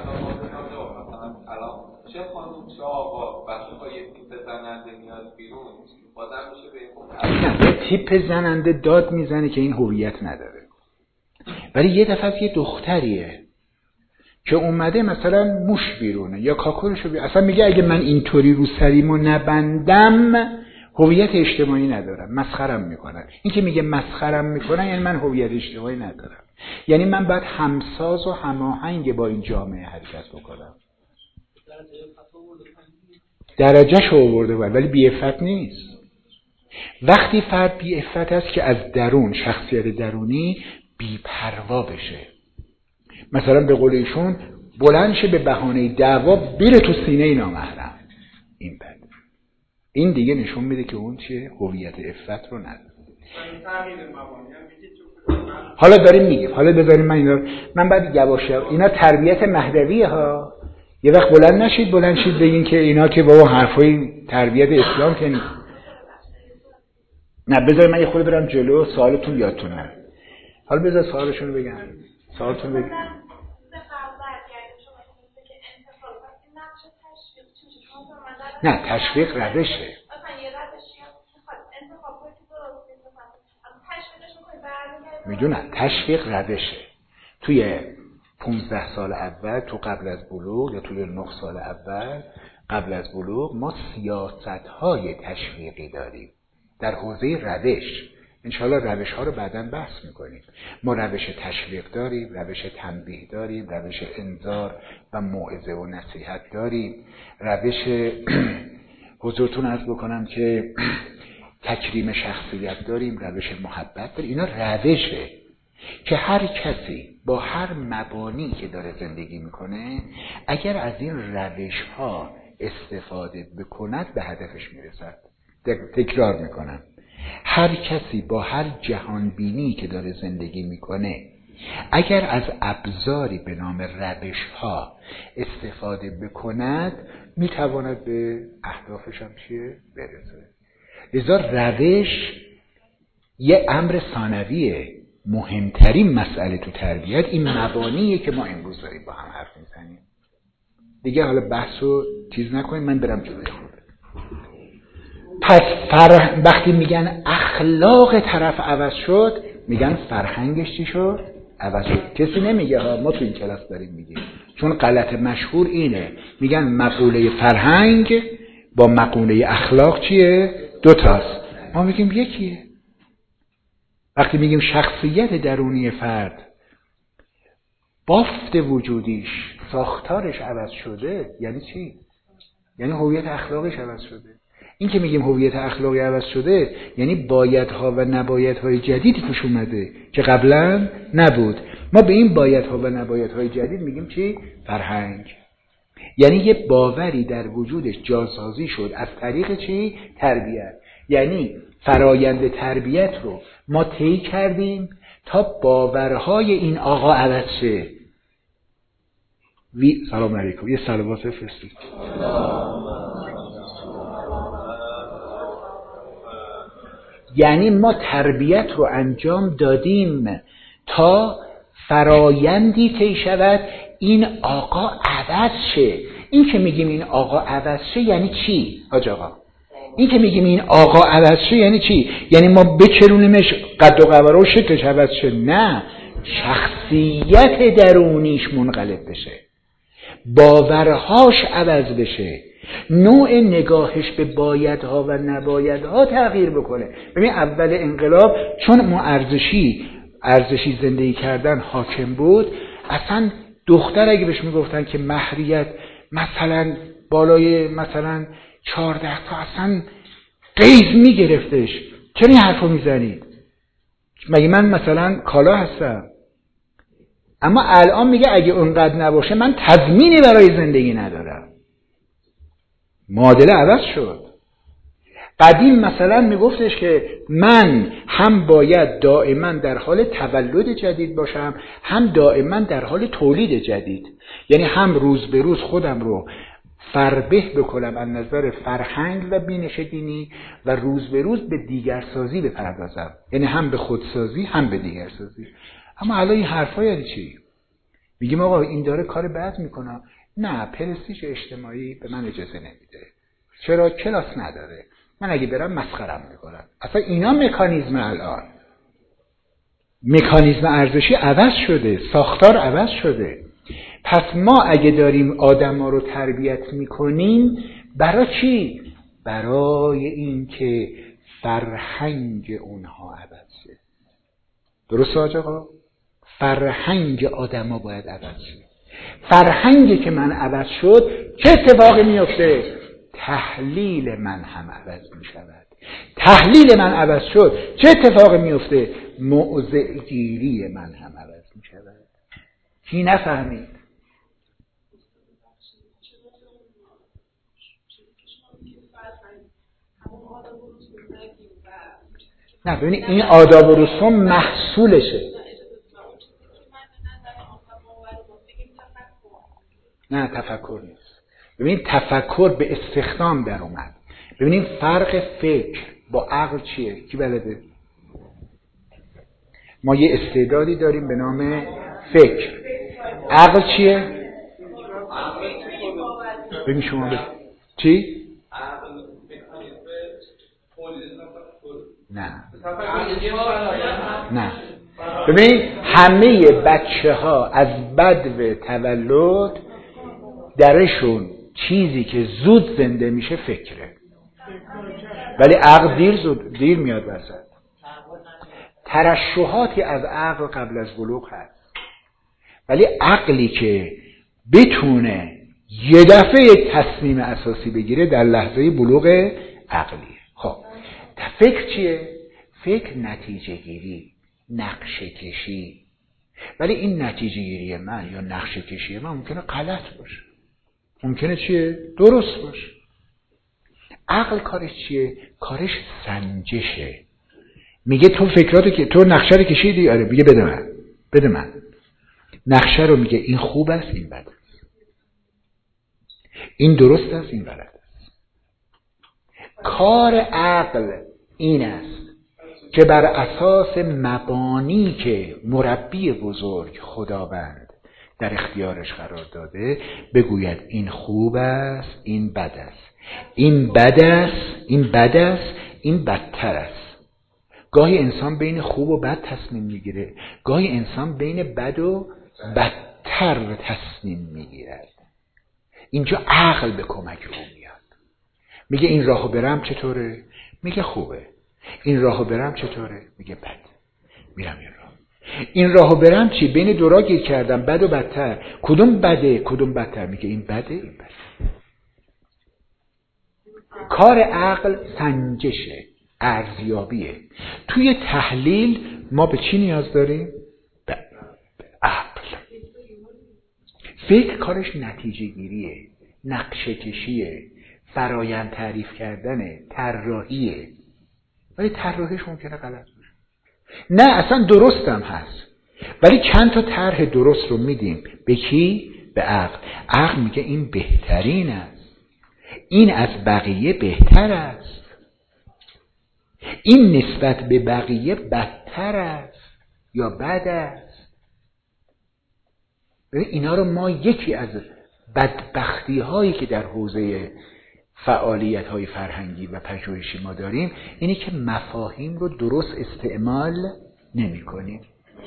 چه خانم چه آقا وقتی با یه تیپ زننده میاد بیرون بازم میشه به این تیپ زننده داد میزنه که این هویت نداره، ولی یه دفعه یه دختریه که اومده مثلا موش بیرونه یا کاکورشو بیرونه، اصلا میگه اگه من اینطوری رو سریمو نبندم هویت اجتماعی ندارم، مسخرم میکنن. این که میگه مسخرم میکنن یعنی من هویت اجتماعی ندارم، یعنی من باید همساز و هماهنگ با این جامعه حرکت بکنم. درجه‌شو آورده باید، ولی بی عفت نیست. وقتی فرد بی عفت است که از درون، شخصیت درونی بی پروا بشه، مثلا به قول ایشون بلند شه به بهانه دعوا بره تو سینه نامحرم، این بد. این دیگه نشون میده که اون چیه؟ هویت عفت رو نداره. حالا داریم میگیم، حالا بذاریم من اینا من بعد یواش یواش اینا تربیت مهدویه ها. یه وقت بلند نشید بلند شید بگین که اینا که بابا حرفای تربیت اسلام که نیست. نه بذار من یه خورده برم جلو، سوالتون یادتون نره. حالا بذار سوالشون رو بگم. سوالتون بگم. نه تشویق روشه. میدونن تشویق روشه. توی پونزده سال اول، تو قبل از بلوغ یا توی نه سال اول قبل از بلوغ، ما سیاست‌های تشویقی داریم در حوزه روش. انشاءالله روش ها رو بعداً بحث میکنیم. ما روش تشویق داریم، روش تنبیه داریم، روش انذار و موعظه و نصیحت داریم، روش حضورتون عرض بکنم که تکریم شخصیت داریم، روش محبت داریم. اینا روشه که هر کسی با هر مبانی که داره زندگی میکنه اگر از این روش ها استفاده بکند به هدفش میرسد. تکرار میکنم، هر کسی با هر جهان بینی که داره زندگی میکنه اگر از ابزاری به نام روش ها استفاده بکند میتواند به اهدافش هم چیه برسه. لذا روش یه امر ثانویه. مهمترین مسئله تو تربیت این مبانیه که ما امروز داریم با هم حرف میزنیم. دیگه حالا بحثو تیز نکنیم، من برم جلوی خود. پس فر... وقتی میگن اخلاق طرف عوض شد، میگن فرهنگش چی شد؟ عوض شد. کسی نمیگه ها، ما تو این کلاس داریم میگیم، چون غلط مشهور اینه. میگن مقوله فرهنگ با مقوله اخلاق چیه؟ دوتاست. ما میگیم یکیه. وقتی میگیم شخصیت درونی فرد، بافت وجودیش، ساختارش عوض شده، یعنی چی؟ یعنی هویت اخلاقش عوض شده. این که میگیم هویت اخلاقی عوض شده یعنی بایدها و نبایدهای جدیدی توش اومده که قبلا نبود. ما به این بایدها و نبایدهای جدید میگیم چی؟ فرهنگ. یعنی یه باوری در وجودش جاسازی شد از طریق چی؟ تربیت. یعنی فرایند تربیت رو ما طی کردیم تا باورهای این آقا عوض شه. وی سلام علیکم. یه صلوات بفرستید. یعنی ما تربیت رو انجام دادیم تا فرایندی طی شود این آقا عوض شه. این که میگیم این آقا عوض شه یعنی چی حاج آقا؟ این که میگیم این آقا عوض شه یعنی چی؟ یعنی ما بچرونیمش قد و قواره و شکلش عوض شه؟ نه، شخصیت درونیش منقلب بشه، باورهاش عوض بشه، نوع نگاهش به بایدها و نبایدها تغییر بکنه. ببین اول انقلاب چون ما ارزشی ارزشی زندگی کردن حاکم بود، اصلا دختر اگه بهش میگفتن که مهریت مثلا بالای مثلا چهارده تا اصلا قیز میگرفتش. چرا این حرفو میزنید؟ مگه من مثلا کالا هستم؟ اما الان میگه اگه اونقدر نباشه من تضمینی برای زندگی ندارم. معادله عوض شد. قدیم مثلا میگفتش که من هم باید دائما در حال تولد جدید باشم، هم دائما در حال تولید جدید. یعنی هم روز به روز خودم رو فربه بکنم از نظر فرهنگ و بینش دینی و روز به روز به دیگرسازی بپردازم. یعنی هم به خودسازی هم به دیگرسازی. اما الان این حرفا یعنی چی؟ میگیم آقا این داره کار بد میکنه. نه، پرستیژ اجتماعی به من اجازه نمیده. چرا؟ کلاس نداره. من اگه برم مسخرم میکنم. اصلا اینا مکانیزم الان مکانیزم ارزشی عوض شده، ساختار عوض شده. پس ما اگه داریم آدما رو تربیت میکنیم برای چی؟ برای این که فرهنگ اونها عوض شه. درسته آقا؟ فرهنگ آدما باید عوض شه. فرهنگی که من عوض شد چه اتفاقی میفته؟ تحلیل من هم عوض می شود. تحلیل من عوض شد چه اتفاقی میفته؟ موضع گیری من هم عوض می شود. کی نفهمید؟ نه ببینید این آداب و رسوم محصولشه. نه تفکر نیست. ببینید تفکر به استخدام در اومد. ببینید فرق فکر با عقل چیه؟ کی بلده؟ ما یه استعدادی داریم به نام فکر. عقل چیه؟ ببین شما بگید چی؟ نه نه ببین همه بچه ها از بدو تولد درشون چیزی که زود زنده میشه فکره، ولی عقل دیر زود دیر میاد وسط. ترشحاتی از عقل قبل از بلوغ هست، ولی عقلی که بتونه یه دفعه یک تصمیم اساسی بگیره در لحظه بلوغ عقلیه. خب فکر چیه؟ فکر نتیجه گیری، نقشه کشی. ولی این نتیجه گیری من یا نقشه کشی من ممکنه غلط باشه، ممکنه چیه؟ درست باشه. عقل کارش چیه؟ کارش سنجشه. میگه تو فکراتو که تو نقشه رو کشیدی، آره، میگه بده من بده من نقشه رو، میگه این خوب است این بد است، این درست است این غلط است. کار عقل این است که بر اساس مبانی که مربی بزرگ خداوند در اختیارش قرار داده بگوید این خوب است این بد است، این بد است این بد است این بدتر است. گاهی انسان بین خوب و بد تصمیم میگیره، گاهی انسان بین بد و بدتر تصمیم میگیرد. اینجا عقل به کمک او میاد، میگه این راهو برم چطوره؟ میگه خوبه. این راهو برم چطوره؟ میگه بد. میرم این راه. این راهو برم چی؟ بین دو راه گیر کردم، بد و بدتر. کدوم بده کدوم بدتر؟ میگه این بده این بده. کار عقل سنجشه، ارزیابیه. توی تحلیل ما به چی نیاز داریم؟ به عقل. فکر کارش نتیجه گیریه، نقشه کشیه، فرایند تعریف کردنه، طراحیه. ولی طراحیش ممکنه غلط باشه. نه اصلا درستم هست، ولی چند تا طرح درست رو میدیم به کی؟ به عقل. عقل میگه این بهترین است، این از بقیه بهتر است، این نسبت به بقیه بدتر است یا بد است. ببین اینا رو ما یکی از بدبختی هایی که در حوزه فعالیت های فرهنگی و پژوهشی ما داریم اینه که مفاهیم رو درست استعمال نمی کنیم.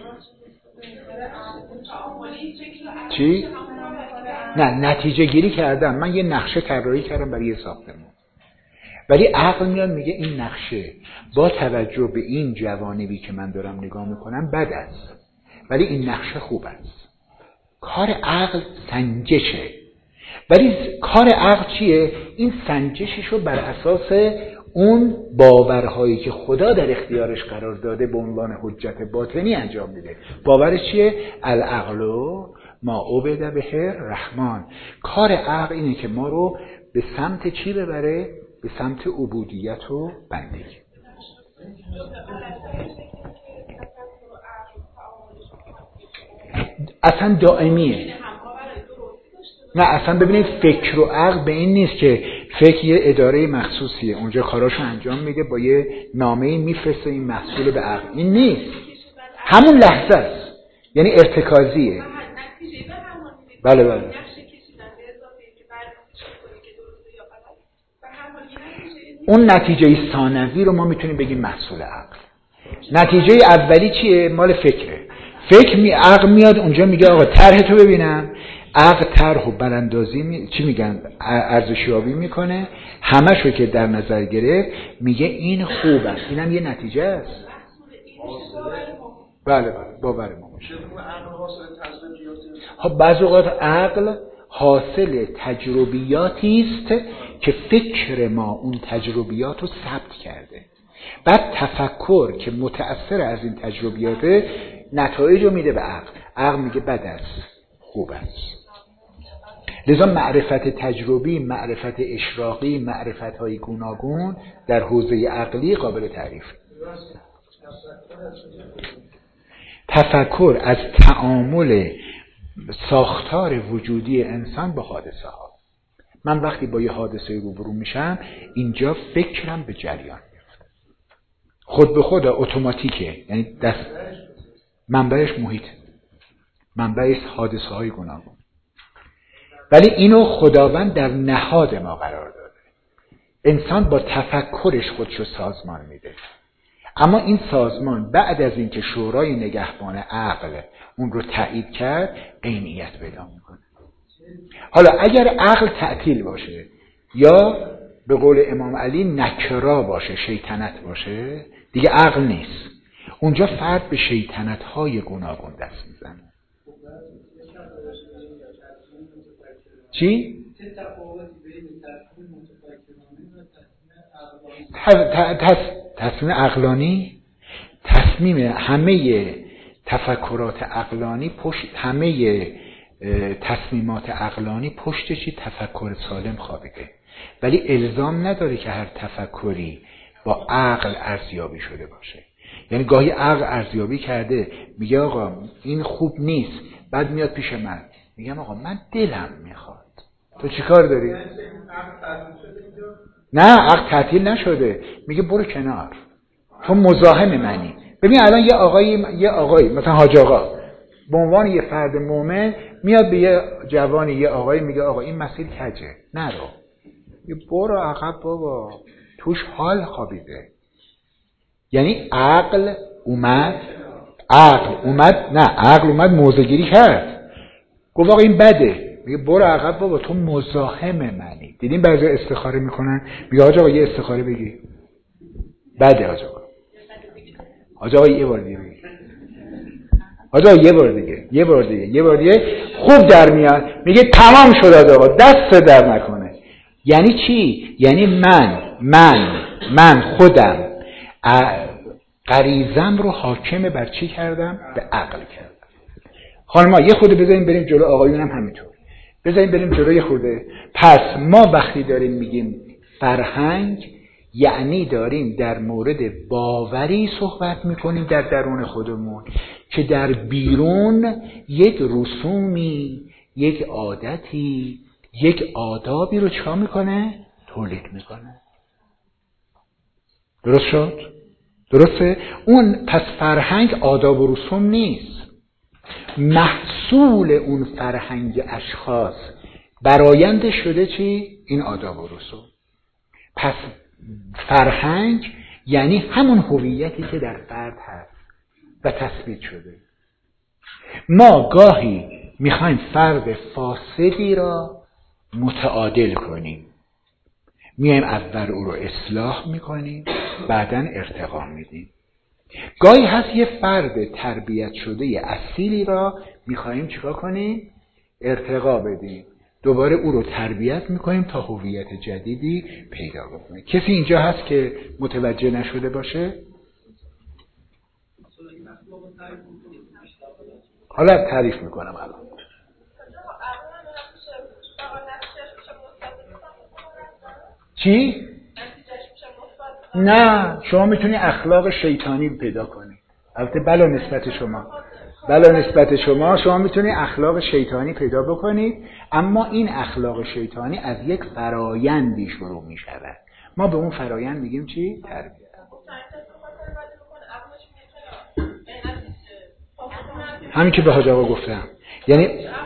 چی؟ نه نتیجه گیری کردم، من یه نقشه طراحی کردم برای یه ساختمان، ولی عقل میاد میگه این نقشه با توجه به این جوانبی که من دارم نگاه میکنم بد است، ولی این نقشه خوب است. کار عقل سنجشه، ولی کار عقل چیه؟ این سنجشش رو بر اساس اون باورهایی که خدا در اختیارش قرار داده به عنوان حجت باطنی انجام میده. باورش چیه؟ العقل ما عبد به الرحمن. کار عقل اینه که ما رو به سمت چی ببره؟ به سمت عبودیت و بندگی. اصلا دائمیه. نه اصلا ببینید فکر و عقل به این نیست که فکر یه اداره مخصوصیه اونجا کاراشو انجام میده با یه نامه‌ای میفرسته این محصول به عقل. این نیست، همون لحظه است، یعنی ارتکازیه. بله بله. اون نتیجه ثانوی رو ما میتونیم بگیم محصول عقل. نتیجه اولی چیه؟ مال فکره. فکر می عقل میاد اونجا میگه آقا طرح تو ببینم، عقل طرح و براندازی می... چی میگن ارزشیابی میکنه، همشو که در نظر گرفت میگه این خوب است. اینم یه نتیجه است. بله بله باور ما باشه. ها بعضی اوقات عقل حاصل تجربیاتی است که فکر ما اون تجربیات رو ثبت کرده، بعد تفکر که متأثر از این تجربیات نتایج رو میده به عقل. عقل میگه بد است خوب است. لذا معرفت تجربی، معرفت اشراقی، معرفت های گوناگون در حوزه عقلی قابل تعریف. تفکر از تعامل ساختار وجودی انسان با حادثه ها. من وقتی با یه حادثه روبرو میشم اینجا فکرم به جریان میفته، خود به خود اتوماتیکه، یعنی دست منبعش محیط، منبعش حادثه های گوناگون. ولی اینو خداوند در نهاد ما قرار داده. انسان با تفکرش خودشو سازمان میده. اما این سازمان بعد از اینکه شورای نگهبان عقل اون رو تایید کرد عینیت پیدا میکنه. حالا اگر عقل تعطیل باشه یا به قول امام علی نکرا باشه، شیطنت باشه، دیگه عقل نیست. اونجا فرد به شیطنت های گوناگون دست میزنه. چی؟ تصمیم عقلانی، تصمیم همه تفکرات عقلانی پشت، همه تصمیمات عقلانی پشت چی؟ تفکر سالم خوابیده. ولی الزام نداره که هر تفکری با عقل ارزیابی شده باشه. یعنی گاهی عقل ارزیابی کرده میگه آقا این خوب نیست، بعد میاد پیش من میگم آقا من دلم میخواد، تو چی کار داری؟ نه، عقل تعطیل نشده، میگه برو کنار، تو مزاحم منی. ببین الان یه آقایی یه آقایی مثلا حاج آقا به عنوان یه فرد مومن میاد به یه جوانی یه آقایی میگه آقا این مسیر کجه، نرو، یه برو عقب بابا، توش حال خوابیده. یعنی عقل اومد عقل اومد نه عقل اومد موضع‌گیری کرد، گفت آقا این بده، میگه برو عقب بابا، تو مزاحم منی. دیدین بعضی استخاره میکنن، میگه حاج آقا یه استخاره بگی، بده حاج آقا، حاج آقا یه بار دیگه بگی، حاج آقا یه بار دیگه یه بار دیگه یه بار دیگه خوب در میاد، میگه تمام شد آقا، دست در نکنه. یعنی چی؟ یعنی من من من خودم غریزم رو حاکم بر چی کردم؟ به عقل کردم. خانما یه خورده بذاریم بریم جلو، آقایون هم همینطور بذاریم بریم جلو یه خورده. پس ما وقتی داریم میگیم فرهنگ، یعنی داریم در مورد باوری صحبت میکنیم در درون خودمون که در بیرون یک رسومی، یک عادتی، یک آدابی رو چا میکنه؟ تولید میکنه. درست شد؟ درسته؟ اون پس فرهنگ آداب و رسوم نیست، محصول اون فرهنگ اشخاص براینده شده چی؟ این آداب و رسوم. پس فرهنگ یعنی همون هویتی که در فرد هست و تثبیت شده. ما گاهی میخوایم فرد فاسدی را متعادل کنیم، میایم اول او رو اصلاح میکنیم، بعداً ارتقا میدیم. گاهی هست یه فرد تربیت شده اصیلی را میخوایم چیکار کنیم؟ ارتقا بدیم، دوباره او رو تربیت میکنیم تا هویت جدیدی پیدا بکنه. کسی اینجا هست که متوجه نشده باشه؟ حالا تعریف میکنم الان. چی؟ نه، شما میتونی اخلاق شیطانی پیدا کنی. البته بلا نسبت شما بلا نسبت شما شما میتونی اخلاق شیطانی پیدا بکنید، اما این اخلاق شیطانی از یک فرایندی شروع میشود. ما به اون فرایند میگیم چی؟ تربیت. همین که به حاج آقا گفتم، یعنی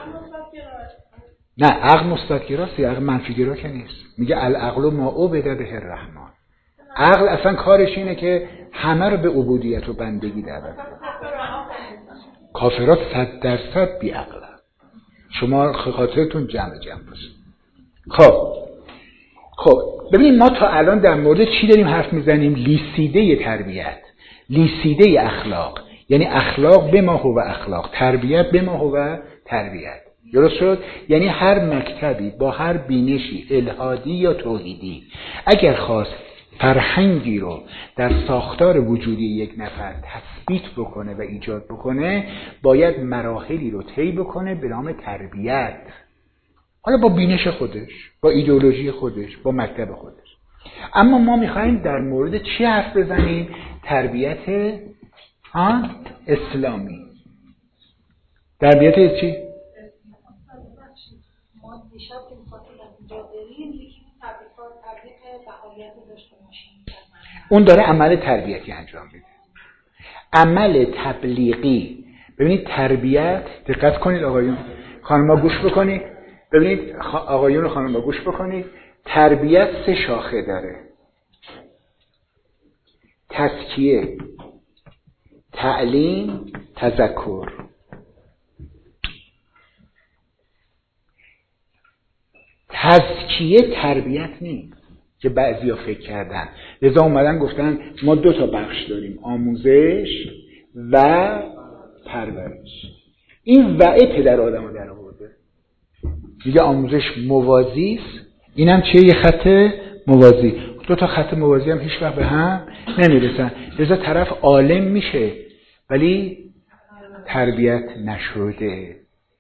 نه عقل مثبت‌گراست، عقل منفی‌گرا که نیست. میگه العقل ما عبد به الرحمن. عقل اصلا کارش اینه که همه رو به عبودیت و بندگی دعوت کنه. کافرات صد درصد بی عقل. شما خاطرتون جمع جمع باشه. خب خب ببینید ما تا الان در مورد چی داریم حرف میزنیم؟ لیسیده تربیت، لیسیده اخلاق، یعنی اخلاق به ما هو اخلاق، تربیت به ما هو تربیت. درست شد؟ یعنی هر مکتبی با هر بینشی الحادی یا توحیدی اگر خواست فرهنگی رو در ساختار وجودی یک نفر تثبیت بکنه و ایجاد بکنه، باید مراحلی رو طی بکنه به نام تربیت. حالا با بینش خودش، با ایدئولوژی خودش، با مکتب خودش. اما ما میخوایم در مورد چی حرف بزنیم؟ تربیت ها؟ اسلامی. تربیت چی؟ اون داره عمل تربیتی انجام میده، عمل تبلیغی. ببینید تربیت، دقت کنید آقایون خانم‌ها گوش بکنید، ببینید آقایون و خانم‌ها گوش بکنید، تربیت سه شاخه داره. تزکیه، تعلیم، تذکر. تزکیه تربیت نیست که بعضیا فکر کردن، لذا اومدن گفتن ما دو تا بخش داریم، آموزش و پرورش. این وعه پدر آدمو در آورده، میگه آموزش موازی است، اینم چیه؟ یه خط موازی. دو تا خط موازی هم هیچ وقت به هم نمیرسن، لذا طرف عالم میشه ولی تربیت نشده.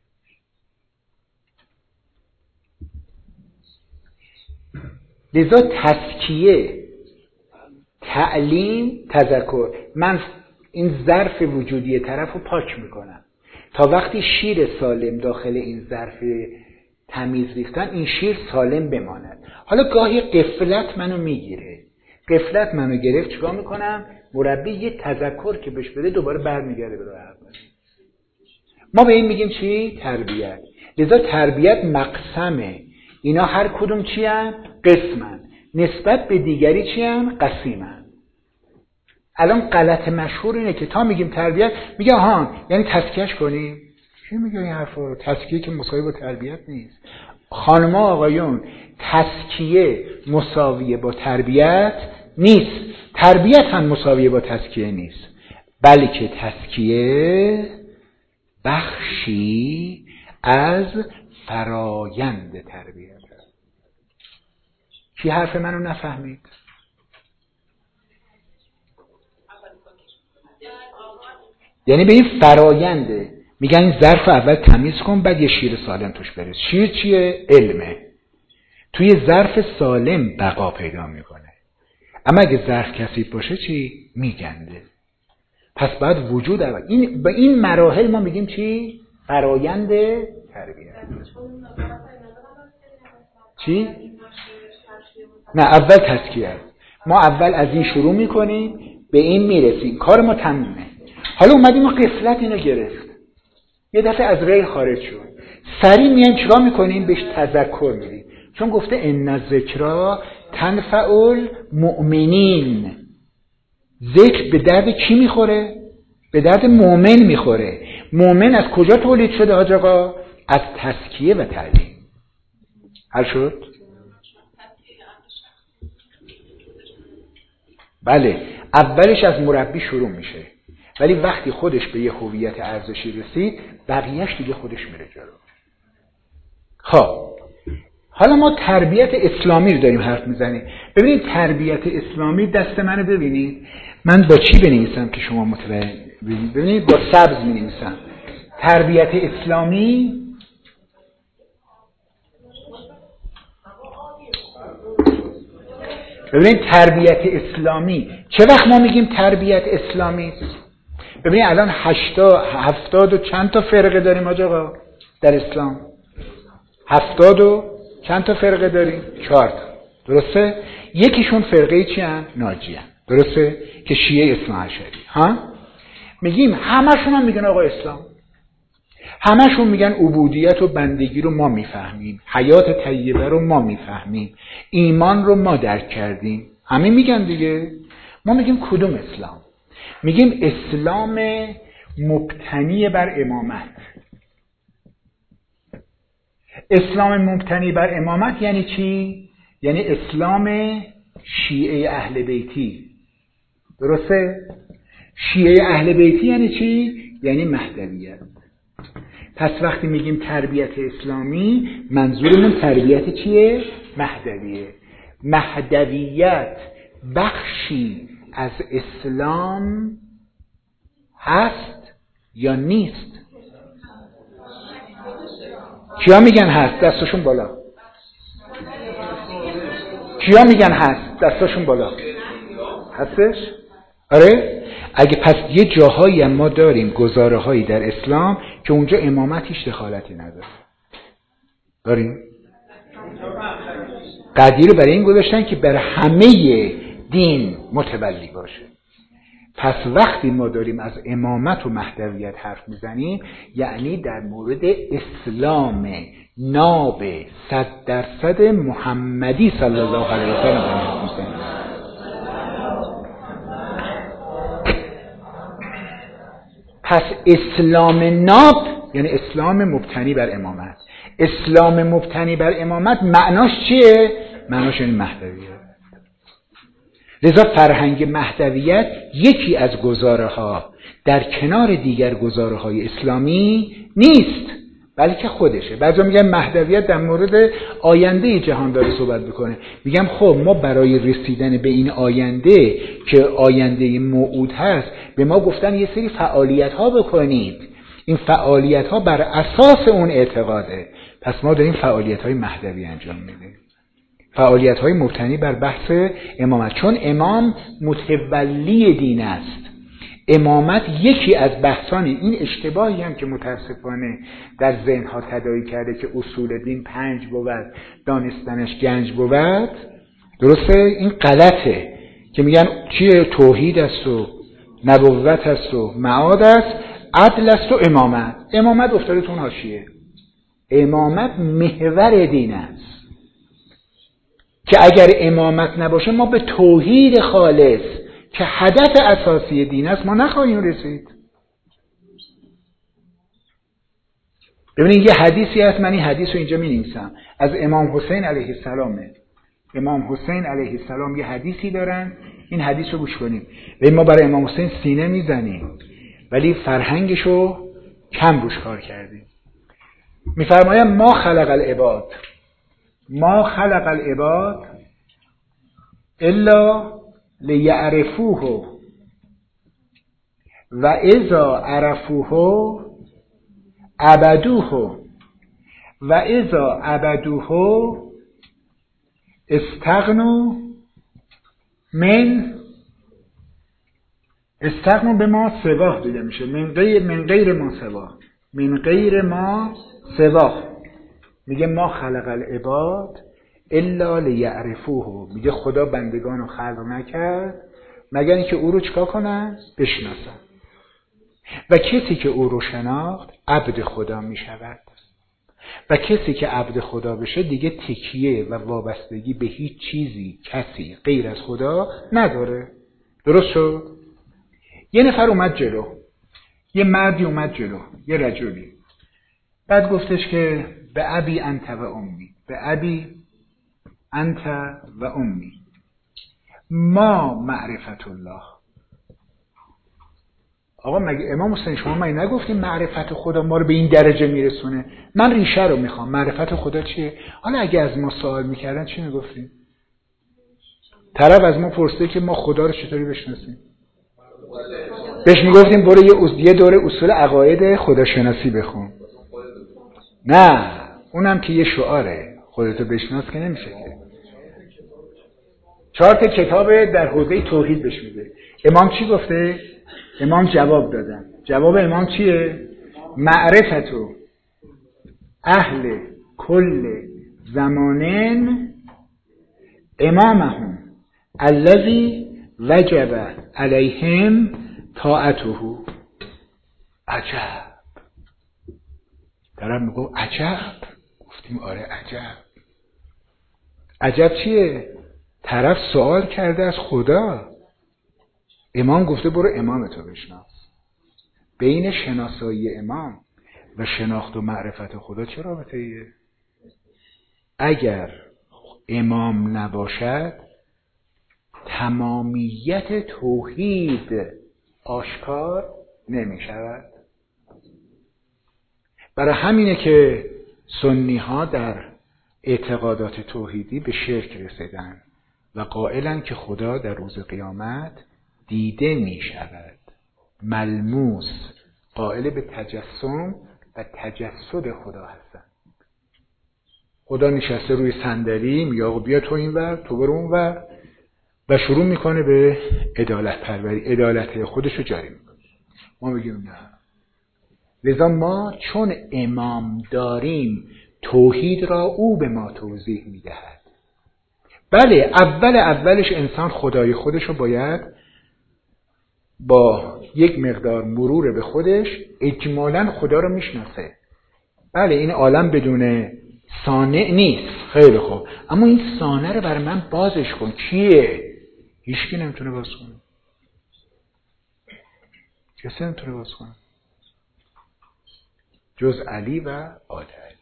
لذا تزکیه، تعلیم، تذکر. من این ظرف وجودی طرف رو پاک میکنم تا وقتی شیر سالم داخل این ظرف تمیز ریختن، این شیر سالم بماند. حالا گاهی غفلت منو میگیره، غفلت منو گرفت، چیکار میکنم؟ مربی یه تذکر که بهش بده دوباره برمیگرده به راه اول. ما به این میگیم چی؟ تربیت. لذا تربیت مقسمه، اینا هر کدوم چی هن؟ قسمن، نسبت به دیگری چی هن؟ قسیمن. الان غلط مشهور اینه که تا میگیم تربیت میگه آها یعنی تزکیهش کنیم. چی میگه این حرفا؟ تزکیه که مساوی با تربیت نیست. خانم‌ها آقایون، تزکیه مساویه با تربیت نیست، تربیت هم مساویه با تزکیه نیست، بلکه تزکیه بخشی از فرایند تربیت است. کی حرف منو نفهمید؟ یعنی به این فراینده میگن این ظرف اول تمیز کن بعد یه شیر سالم توش بریز. شیر چیه؟ علمه. توی ظرف سالم بقا پیدا میکنه، اما اگه ظرف کثیف باشه چی؟ میگنده. پس بعد وجود اول این به این مراحل ما میگیم چی؟ فرایند تربیت. چی؟ نه، اول تزکیه. ما اول از این شروع میکنیم به این میرسیم، کار ما تمومه. حالا اومدیم ما غفلت اینو گرفت، یه دفعه از ری خارج شد، سریع میایم چیکار میکنیم؟ بهش تذکر میدیم، چون گفته ان الذکری تنفع المؤمنین. ذکر به درد کی میخوره؟ به درد مؤمن میخوره. مؤمن از کجا تولید شده حاج آقا؟ از تزکیه و تعلیم. حل شد؟ بله، اولش از مربی شروع میشه، ولی وقتی خودش به یه هویت ارزشی رسید بقیهش دیگه خودش میره جلو. خب حالا ما تربیت اسلامی رو داریم حرف میزنیم. ببینید تربیت اسلامی دست منو ببینید، من با چی بنویسم که شما متوجه ببینید؟ ببینید با سبز می‌نویسم. تربیت اسلامی ببینید تربیت اسلامی چه وقت ما میگیم تربیت اسلامی؟ ببینید الان هشتاد هفتاد و چند تا فرقه داریم آقا در اسلام؟ هفتاد و چند تا فرقه داریم؟ چهار تا، درسته؟ یکیشون فرقه چی هن؟ ناجی هن، درسته؟ که شیعه اثنا عشری. ها؟ میگیم همشون هم میگن آقا اسلام، همشون میگن عبودیت و بندگی رو ما میفهمیم، حیات طیبه رو ما میفهمیم، ایمان رو ما درک کردیم، همه میگن دیگه. ما میگیم کدوم اسلام؟ میگیم اسلام مبتنی بر امامت. اسلام مبتنی بر امامت یعنی چی؟ یعنی اسلام شیعه اهل بیتی، درسته؟ شیعه اهل بیتی یعنی چی؟ یعنی مهدویت. پس وقتی میگیم تربیت اسلامی منظورمون تربیت چیه؟ مهدویه. مهدویت بخشی از اسلام هست یا نیست؟ کیا میگن هست؟ دستشون بالا. کیا میگن هست؟ دستشون بالا. هستش؟ آره؟ اگه پس یه جاهایی هم ما داریم گزاره هایی در اسلام که اونجا امامت هیچ دخالتی نداره. داریم؟ قضیه رو برای این گذاشتن که بر همه دین متولی باشه. پس وقتی ما داریم از امامت و مهدویت حرف میزنیم یعنی در مورد اسلام ناب صد درصد محمدی صلی الله علیه و سلم حرف میزنیم. پس اسلام ناب یعنی اسلام مبتنی بر امامت. اسلام مبتنی بر امامت معناش چیه؟ معناش این مهدویت. لذا فرهنگ مهدویت یکی از گزاره ها در کنار دیگر گزاره های اسلامی نیست، بلکه خودشه. بعضی میگن مهدویت در مورد آینده جهان داره صحبت میکنه. میگم خب ما برای رسیدن به این آینده که آینده موعود هست به ما گفتن یه سری فعالیت ها بکنید، این فعالیت ها بر اساس اون اعتقاده. پس ما داریم فعالیت های مهدوی انجام میدیم، فعالیت های مبتنی بر بحث امامت، چون امام متولی دین است. امامت یکی از بحثان، این اشتباهی هم که متاسفانه در ذهن‌ها تداعی کرده که اصول دین پنج بود، دانستنش گنج بود. درسته؟ این غلطه که میگن چیه؟ توحید است و نبوت است و معاد است، عدل است و امامت. امامت افتاده تو اون حاشیه. امامت محور دین است که اگر امامت نباشه ما به توحید خالص که هدف اساسی دین است ما نخواهیم رسید. ببینید یه حدیثی هست، من این حدیث رو اینجا می نویسم، از امام حسین علیه السلامه. امام حسین علیه السلام یه حدیثی دارن، این حدیث رو گوش کنیم. و ما برای امام حسین سینه میزنیم ولی فرهنگشو کم روش کار کردیم. میفرمایم ما خلق العباد ما خلق العباد الا لیعرفوه و اذا عرفوه عبدوه و اذا عبدوه استغنوا من استغنوا به ما سواه دیده میشه، من غیر من غیر ما سواه من غیر ما سواه. میگه ما خلق العباد الا لیعرفوه، میگه خدا بندگان رو خلق نکرد مگر اینکه او رو چیکار کنن؟ بشناسن. و کسی که او رو شناخت عبد خدا میشود و کسی که عبد خدا بشه دیگه تکیه و وابستگی به هیچ چیزی کسی غیر از خدا نداره. درست شد؟ یه نفر اومد جلو، یه مردی اومد جلو، یه رجلی، بعد گفتش که به ابی انت و امی، به ابی انت و امی ما معرفت الله. آقا مگه امام حسین شما مگه نگفتیم معرفت خدا ما رو به این درجه میرسونه؟ من ریشه رو میخوام، معرفت خدا چیه؟ حالا اگه از ما سوال میکردن چی میگفتیم؟ طرف از ما پرسیده که ما خدا رو چطوری بشناسیم؟ بهش میگفتیم برو یه, یه دوره اصول عقاید خداشناسی بخون. نه اونم که یه شعاره، خودتو بشناس که نمیشه که. چهار تا کتاب در حوزه توحید بهش میده. امام چی گفته؟ امام جواب دادن. جواب امام چیه؟ معرفتو اهل کل زمانن امامهم الذی وجب علیهم طاعته. عجب. دارم میگم عجب. گفتیم آره عجب. عجب چیه؟ طرف سوال کرده از خدا، امام گفته برو امامتو بشناس. بین شناسایی امام و شناخت و معرفت خدا چه رابطه ایه؟ اگر امام نباشد تمامیت توحید آشکار نمی شود. برای همینه که سنی ها در اعتقادات توحیدی به شرک رسیدن و قائلن که خدا در روز قیامت دیده می شود، ملموس، قائل به تجسم و تجسد خدا هستن. خدا نشسته روی صندلی، میگه آقا بیا تو این ور، تو برو اون ور، و شروع میکنه به عدالت پروری، عدالت خودش رو جاری میکنه. ما بگیم نه. لذا ما چون امام داریم توحید را او به ما توضیح میدهد. بله اول اولش انسان خدای خودش رو باید با یک مقدار مرور به خودش اجمالاً خدا رو میشناسه. بله این عالم بدون صانع نیست، خیلی خوب، اما این صانع رو برای من بازش کن. کیه؟ هیچکی نمیتونه باز کنه. کسی نمیتونه باز کنه. جز علی و آل علی.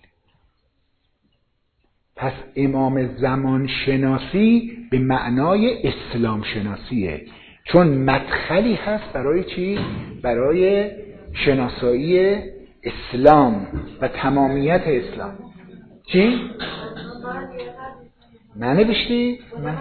پس امام زمان شناسی به معنای اسلام شناسیه، چون مدخلی هست برای چی؟ برای شناسایی اسلام و تمامیت اسلام. چی؟ ننوشتی؟ من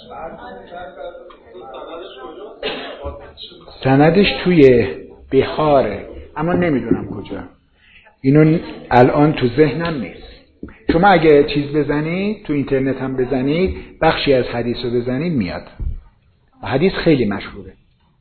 سندش توی بحاره اما نمیدونم کجا، اینو الان تو ذهنم نیست. شما اگه چیز بزنید تو اینترنت هم بزنید، بخشی از حدیث رو بزنید میاد. حدیث خیلی مشهوره.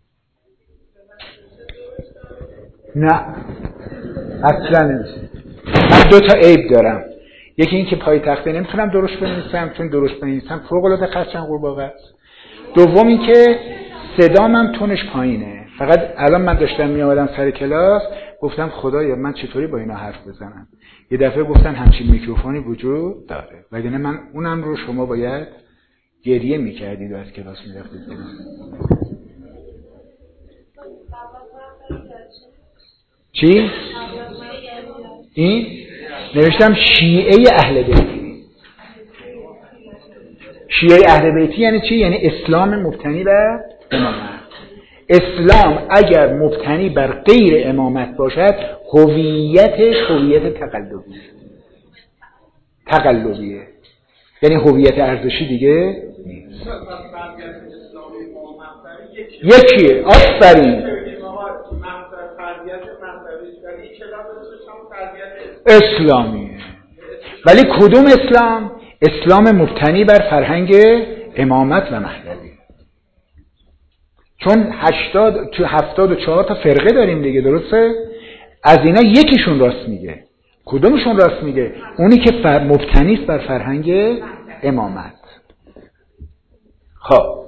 نه اصلا نمیشه. من دو تا عیب دارم. یکی این که پای تخته نمیتونم درست بنویسم، چون درست بنویسم فوق العاده خرچنگ قورباغه است. دوم این که صدام هم تونش پایینه. فقط الان من داشتم میآمدم سر کلاس گفتم خدایا من چطوری با اینا حرف بزنم. یه دفعه گفتن همچین میکروفونی وجود داره، وگرنه من اونم رو شما باید گریه میکردید و از کلاس میرفتید. چی؟ این نوشتم شیعه اهل بیتی. شیعه اهل بیتی یعنی چی؟ یعنی اسلام مبتنی بر امامت. اسلام اگر مبتنی بر غیر امامت باشد هویت هویت تقلبی تقلبیه، یعنی هویت ارزشی دیگه نیست. یکیه. آفرین. اسلامیه. ولی کدوم اسلام؟ اسلام مبتنی بر فرهنگ امامت و مهدوی. چون هشتاد تو هفتاد و چهار تا فرقه داریم دیگه، درسته؟ از اینا یکیشون راست میگه. کدومشون راست میگه؟ اونی که فر... مبتنی است بر فرهنگ امامت. خب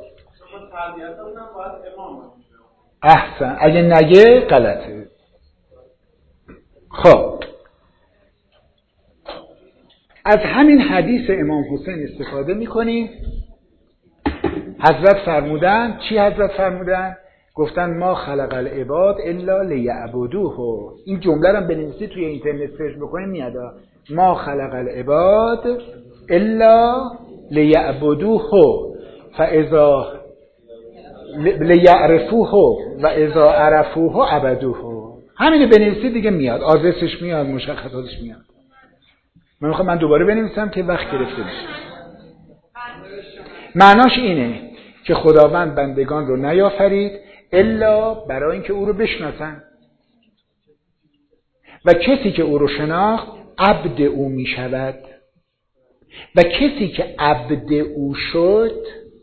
احسن، اگه نگه غلطه. خب از همین حدیث امام حسین استفاده میکنیم. حضرت فرمودن چی؟ حضرت فرمودن گفتن ما خلق العباد الا لیعبدوه. این جمله رو بنویسید توی اینترنت سرچ بکنید میاد. ما خلق العباد الا لیعبدوه فاذا لیعرفوه و اذا عرفوه عبدوه. همین بنویسید دیگه میاد، آدرسش میاد، مشخصاتش میاد. من میخوام من دوباره بنویسم که وقت گرفته بشه. معناش اینه که خداوند بندگان رو نیافرید الا برای اینکه او رو بشناسن و کسی که او رو شناخت عبد او می شود و کسی که عبد او شد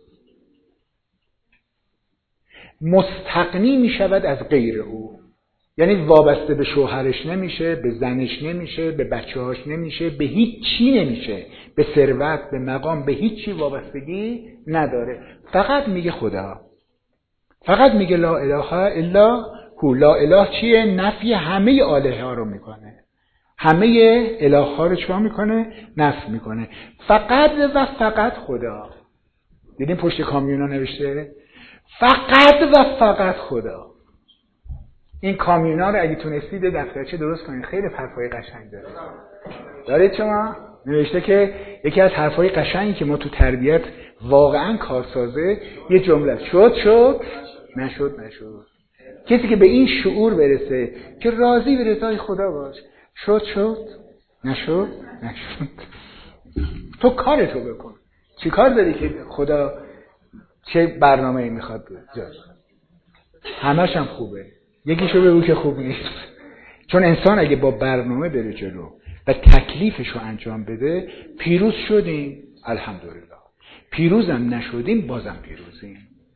مستغنی می شود از غیر او. یعنی وابسته به شوهرش نمیشه، به زنش نمیشه، به بچه‌هاش نمیشه، به هیچ چی نمیشه، به ثروت، به مقام، به هیچ چی وابستگی نداره. فقط میگه خدا، فقط میگه لا اله الا هو. لا اله چیه؟ نفی همه الهه ها رو میکنه، همه اله ها رو چیکار میکنه؟ نفی میکنه. فقط و فقط خدا. دیدین پشت کامیونا نوشته فقط و فقط خدا. این کامیونا رو اگه تونستید دفترچه درست کنید، خیلی حرفای قشنگ داره. دارید شما؟ نوشته که یکی از حرفای قشنگی که ما تو تربیت واقعا کارسازه یه جمله شد شد نشد نشد. کسی که به این شعور برسه که راضی به رضای خدا باش، شد شد نشد نشد، تو کارتو بکن. چی کار داری که خدا چه برنامه‌ای میخواد جاش؟ همش هم خوبه، یکیشو بگو که خوب نیست. چون انسان اگه با برنامه بره جلو و تکلیفشو انجام بده، پیروز شدیم الحمدلله، پیروزم نشدیم بازم پیروزیم.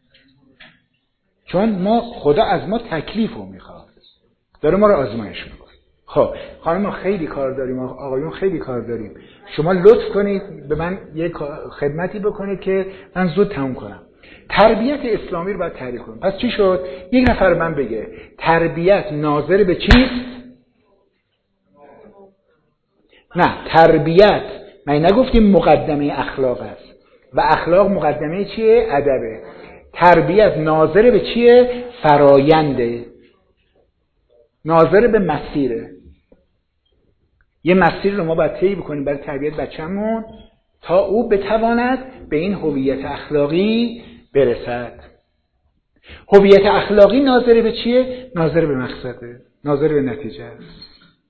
چون ما خدا از ما تکلیفو میخواد، داره ما رو آزمایش میکنه. خب خانم خیلی کار داریم، آقایون خیلی کار داریم. شما لطف کنید به من یک خدمتی بکنید که من زود تموم کنم. تربیت اسلامی رو باید تعریف کنیم. پس چی شد؟ یک نفر من بگه تربیت ناظر به چیست؟ نه، تربیت من نگفتیم مقدمه اخلاق است و اخلاق مقدمه چیه؟ ادبه. تربیت ناظر به چیه؟ فراینده، ناظر به مسیره. یه مسیر رو ما باید طی بکنیم برای تربیت بچه‌مون تا او بتواند به این هویت اخلاقی برسد. هویت اخلاقی ناظر به چیه؟ ناظر به مقصده، ناظر به نتیجه است.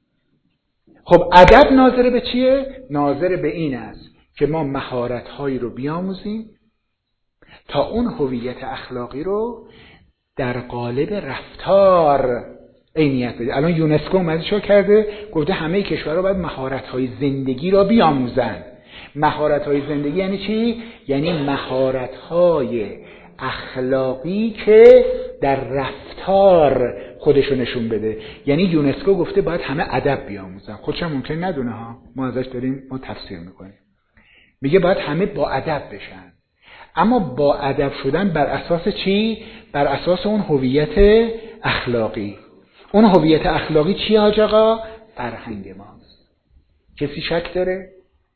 خب ادب ناظر به چیه؟ ناظر به این است که ما مهارت‌هایی رو بیاموزیم تا اون هویت اخلاقی رو در قالب رفتار عینیت بده. الان یونسکو اومده چه کرده؟ گفته همه کشورها باید مهارت‌های زندگی را بیاموزن. مهارت‌های زندگی یعنی چی؟ یعنی مهارت‌های اخلاقی که در رفتار خودشو نشون بده. یعنی یونسکو گفته باید همه ادب بیاموزن. خودش هم ممکن ندونه ها، ما ازش داریم ما تفسیر میکنیم. میگه باید همه با ادب بشن. اما با ادب شدن بر اساس چی؟ بر اساس اون هویت اخلاقی. اون هویت اخلاقی چیه حاج آقا؟ فرهنگ ماست. کسی شک داره؟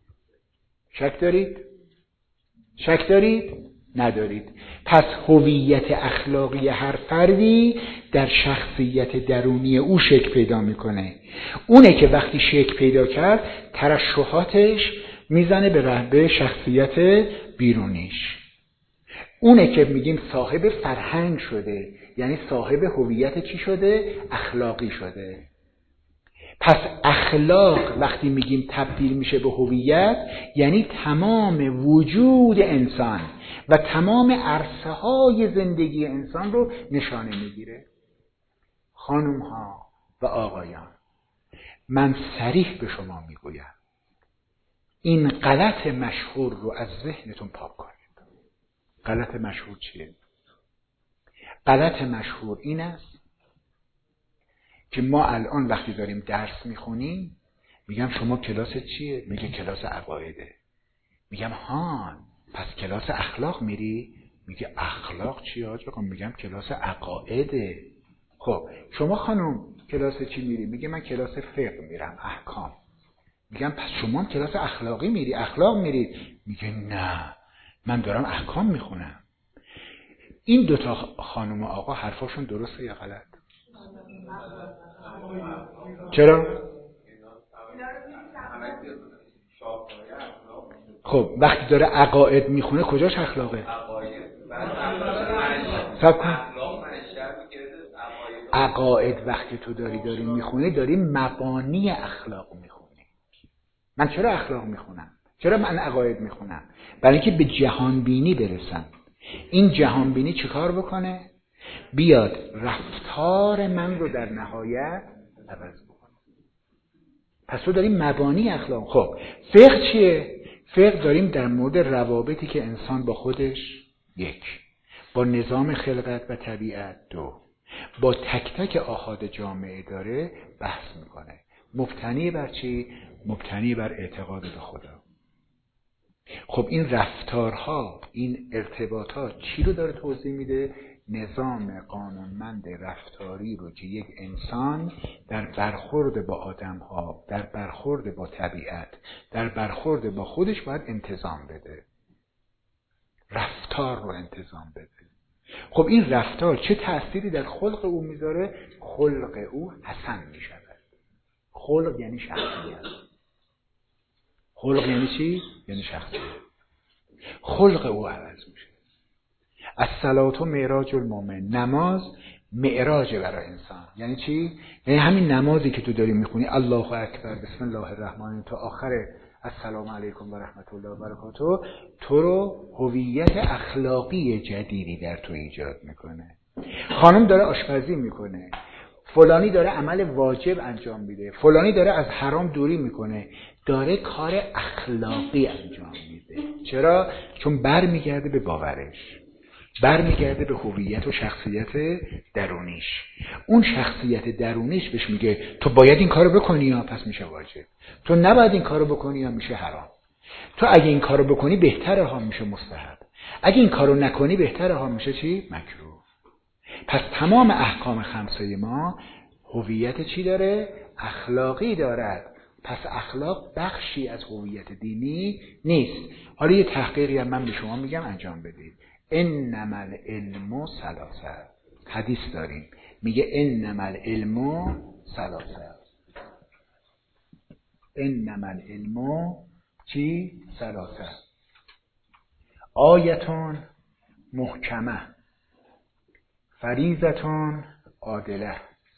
شک دارید؟ شک دارید؟ ندارید. پس هویت اخلاقی هر فردی در شخصیت درونی او شکل پیدا میکنه. اونه که وقتی شکل پیدا کرد ترشحاتش میزنه به رهبه شخصیت بیرونیش. اونه که میگیم صاحب فرهنگ شده، یعنی صاحب هویت چی شده؟ اخلاقی شده. پس اخلاق وقتی میگیم تبدیل میشه به هویت، یعنی تمام وجود انسان و تمام عرصه های زندگی انسان رو نشانه میگیره. خانم ها و آقایان، من صریح به شما میگویم این غلط مشهور رو از ذهنتون پاک کنید. غلط مشهور چیه؟ غلط مشهور این است که ما الان وقتی داریم درس میخونیم میگم شما کلاس چیه؟ میگه کلاس عقایده. میگم هان پس کلاس اخلاق میری؟ میگه اخلاق چیه حاج آقا؟ میگم کلاس عقایده. خب شما خانم کلاس چی میری؟ میگه من کلاس فقه میرم، احکام. میگم پس شما هم کلاس اخلاقی میری، اخلاق میری؟ میگه نه من دارم احکام میخونم. این دوتا خانم و آقا حرفاشون درسته یا غلط؟ چرا؟ خب وقتی داره عقاید میخونه کجاش اخلاقه؟ صبر کن. عقاید وقتی تو داری داری میخونی داری مبانی اخلاق میخونی. من چرا اخلاق میخونم؟ چرا من عقاید میخونم؟ برای اینکه به جهان بینی برسم. این جهان بینی چه کار بکنه؟ بیاد رفتار من رو در نهایت عوض بکنه. پس تو داریم مبانی اخلاق. خب فقه چیه؟ فقه داریم در مورد روابطی که انسان با خودش، یک، با نظام خلقت و طبیعت، دو، با تک تک آحاد جامعه داره بحث میکنه. مبتنی بر چی؟ مبتنی بر اعتقاد به خدا. خب این رفتارها، این ارتباطات چی رو داره توضیح میده؟ نظام قانونمند رفتاری رو که یک انسان در برخورد با آدم‌ها، در برخورد با طبیعت، در برخورد با خودش باید انتظام بده. رفتار رو انتظام بده. خب این رفتار چه تأثیری در خلق او میذاره؟ خلق او حسن میشود. خلق یعنی شخصیت. خلق یعنی چی؟ یعنی شخصیت. خلق او عوض میشه. الصلاة معراج المؤمن، نماز معراج برای انسان. یعنی چی؟ یعنی همین نمازی که تو داری میخونی الله اکبر بسم الله الرحمن تا آخر السلام علیکم و رحمت الله و برکاته، تو رو هویت اخلاقی جدیدی در تو ایجاد میکنه. خانم داره آشپزی میکنه، فلانی داره عمل واجب انجام میده، فلانی داره از حرام دوری میکنه، داره کار اخلاقی انجام میده. چرا؟ چون برمیگرده به باورش، برمیگرده به هویت و شخصیت درونیش. اون شخصیت درونیش بهش میگه تو باید این کارو بکنی یا پس میشه واجب، تو نباید این کارو بکنی یا میشه حرام، تو اگه این کارو بکنی بهتره ها میشه مستحب، اگه این کارو نکنی بهتره ها میشه چی؟ مکروه. پس تمام احکام خمسه ما هویت چی داره؟ اخلاقی دارد. پس اخلاق بخشی از هویت دینی نیست. حالا یه تحقیقی هم من به شما میگم انجام بدید. انما العلم ثلاثه. حدیث داریم میگه انما العلم ثلاثه. انما العلم چی؟ ثلاثه. آیتون محکمه، فریضتون عادله،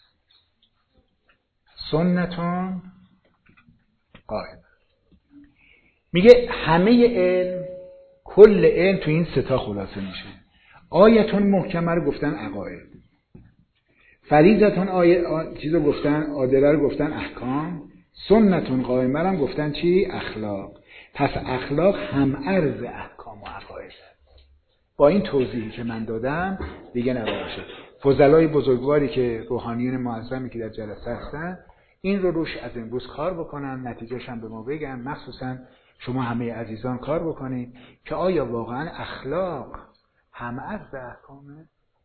سنتون قائمه. میگه همه علم، کل علم تو این سه تا خلاصه میشه. آیتون محکمه رو گفتن عقاید، فریضتون آیه آ... چیزو گفتن عادله رو گفتن احکام، سنتون قائمه رو گفتن چی؟ اخلاق. پس اخلاق هم عرض احکام و عقاید. با این توضیحی که من دادم دیگه نباشه. فضلای بزرگواری که روحانیون معظمی که در جلسه هستن این رو روش از امروز کار بکنن، نتیجهش هم به ما بگن، مخصوصا شما همه عزیزان کار بکنید که آیا واقعا اخلاق هم عرض احکامه؟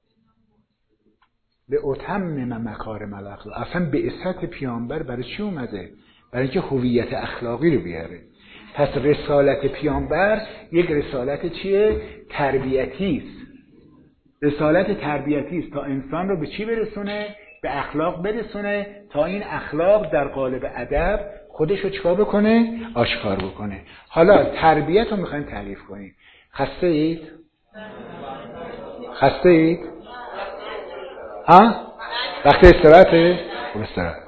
به اتمم مکارم الاخلاق. اصلا بعثت پیامبر برای چی اومده؟ برای اینکه هویت اخلاقی رو بیاره. پس رسالت پیامبر یک رسالت چیه؟ تربیتی است. رسالت تربیتی است تا انسان رو به چی برسونه؟ به اخلاق برسونه، تا این اخلاق در قالب ادب خودش رو چیکار بکنه؟ آشکار بکنه. حالا تربیت رو میخوایم تعریف کنیم. خسته اید؟ خسته اید؟ ها؟ وقت استراحته؟ خب استراحت.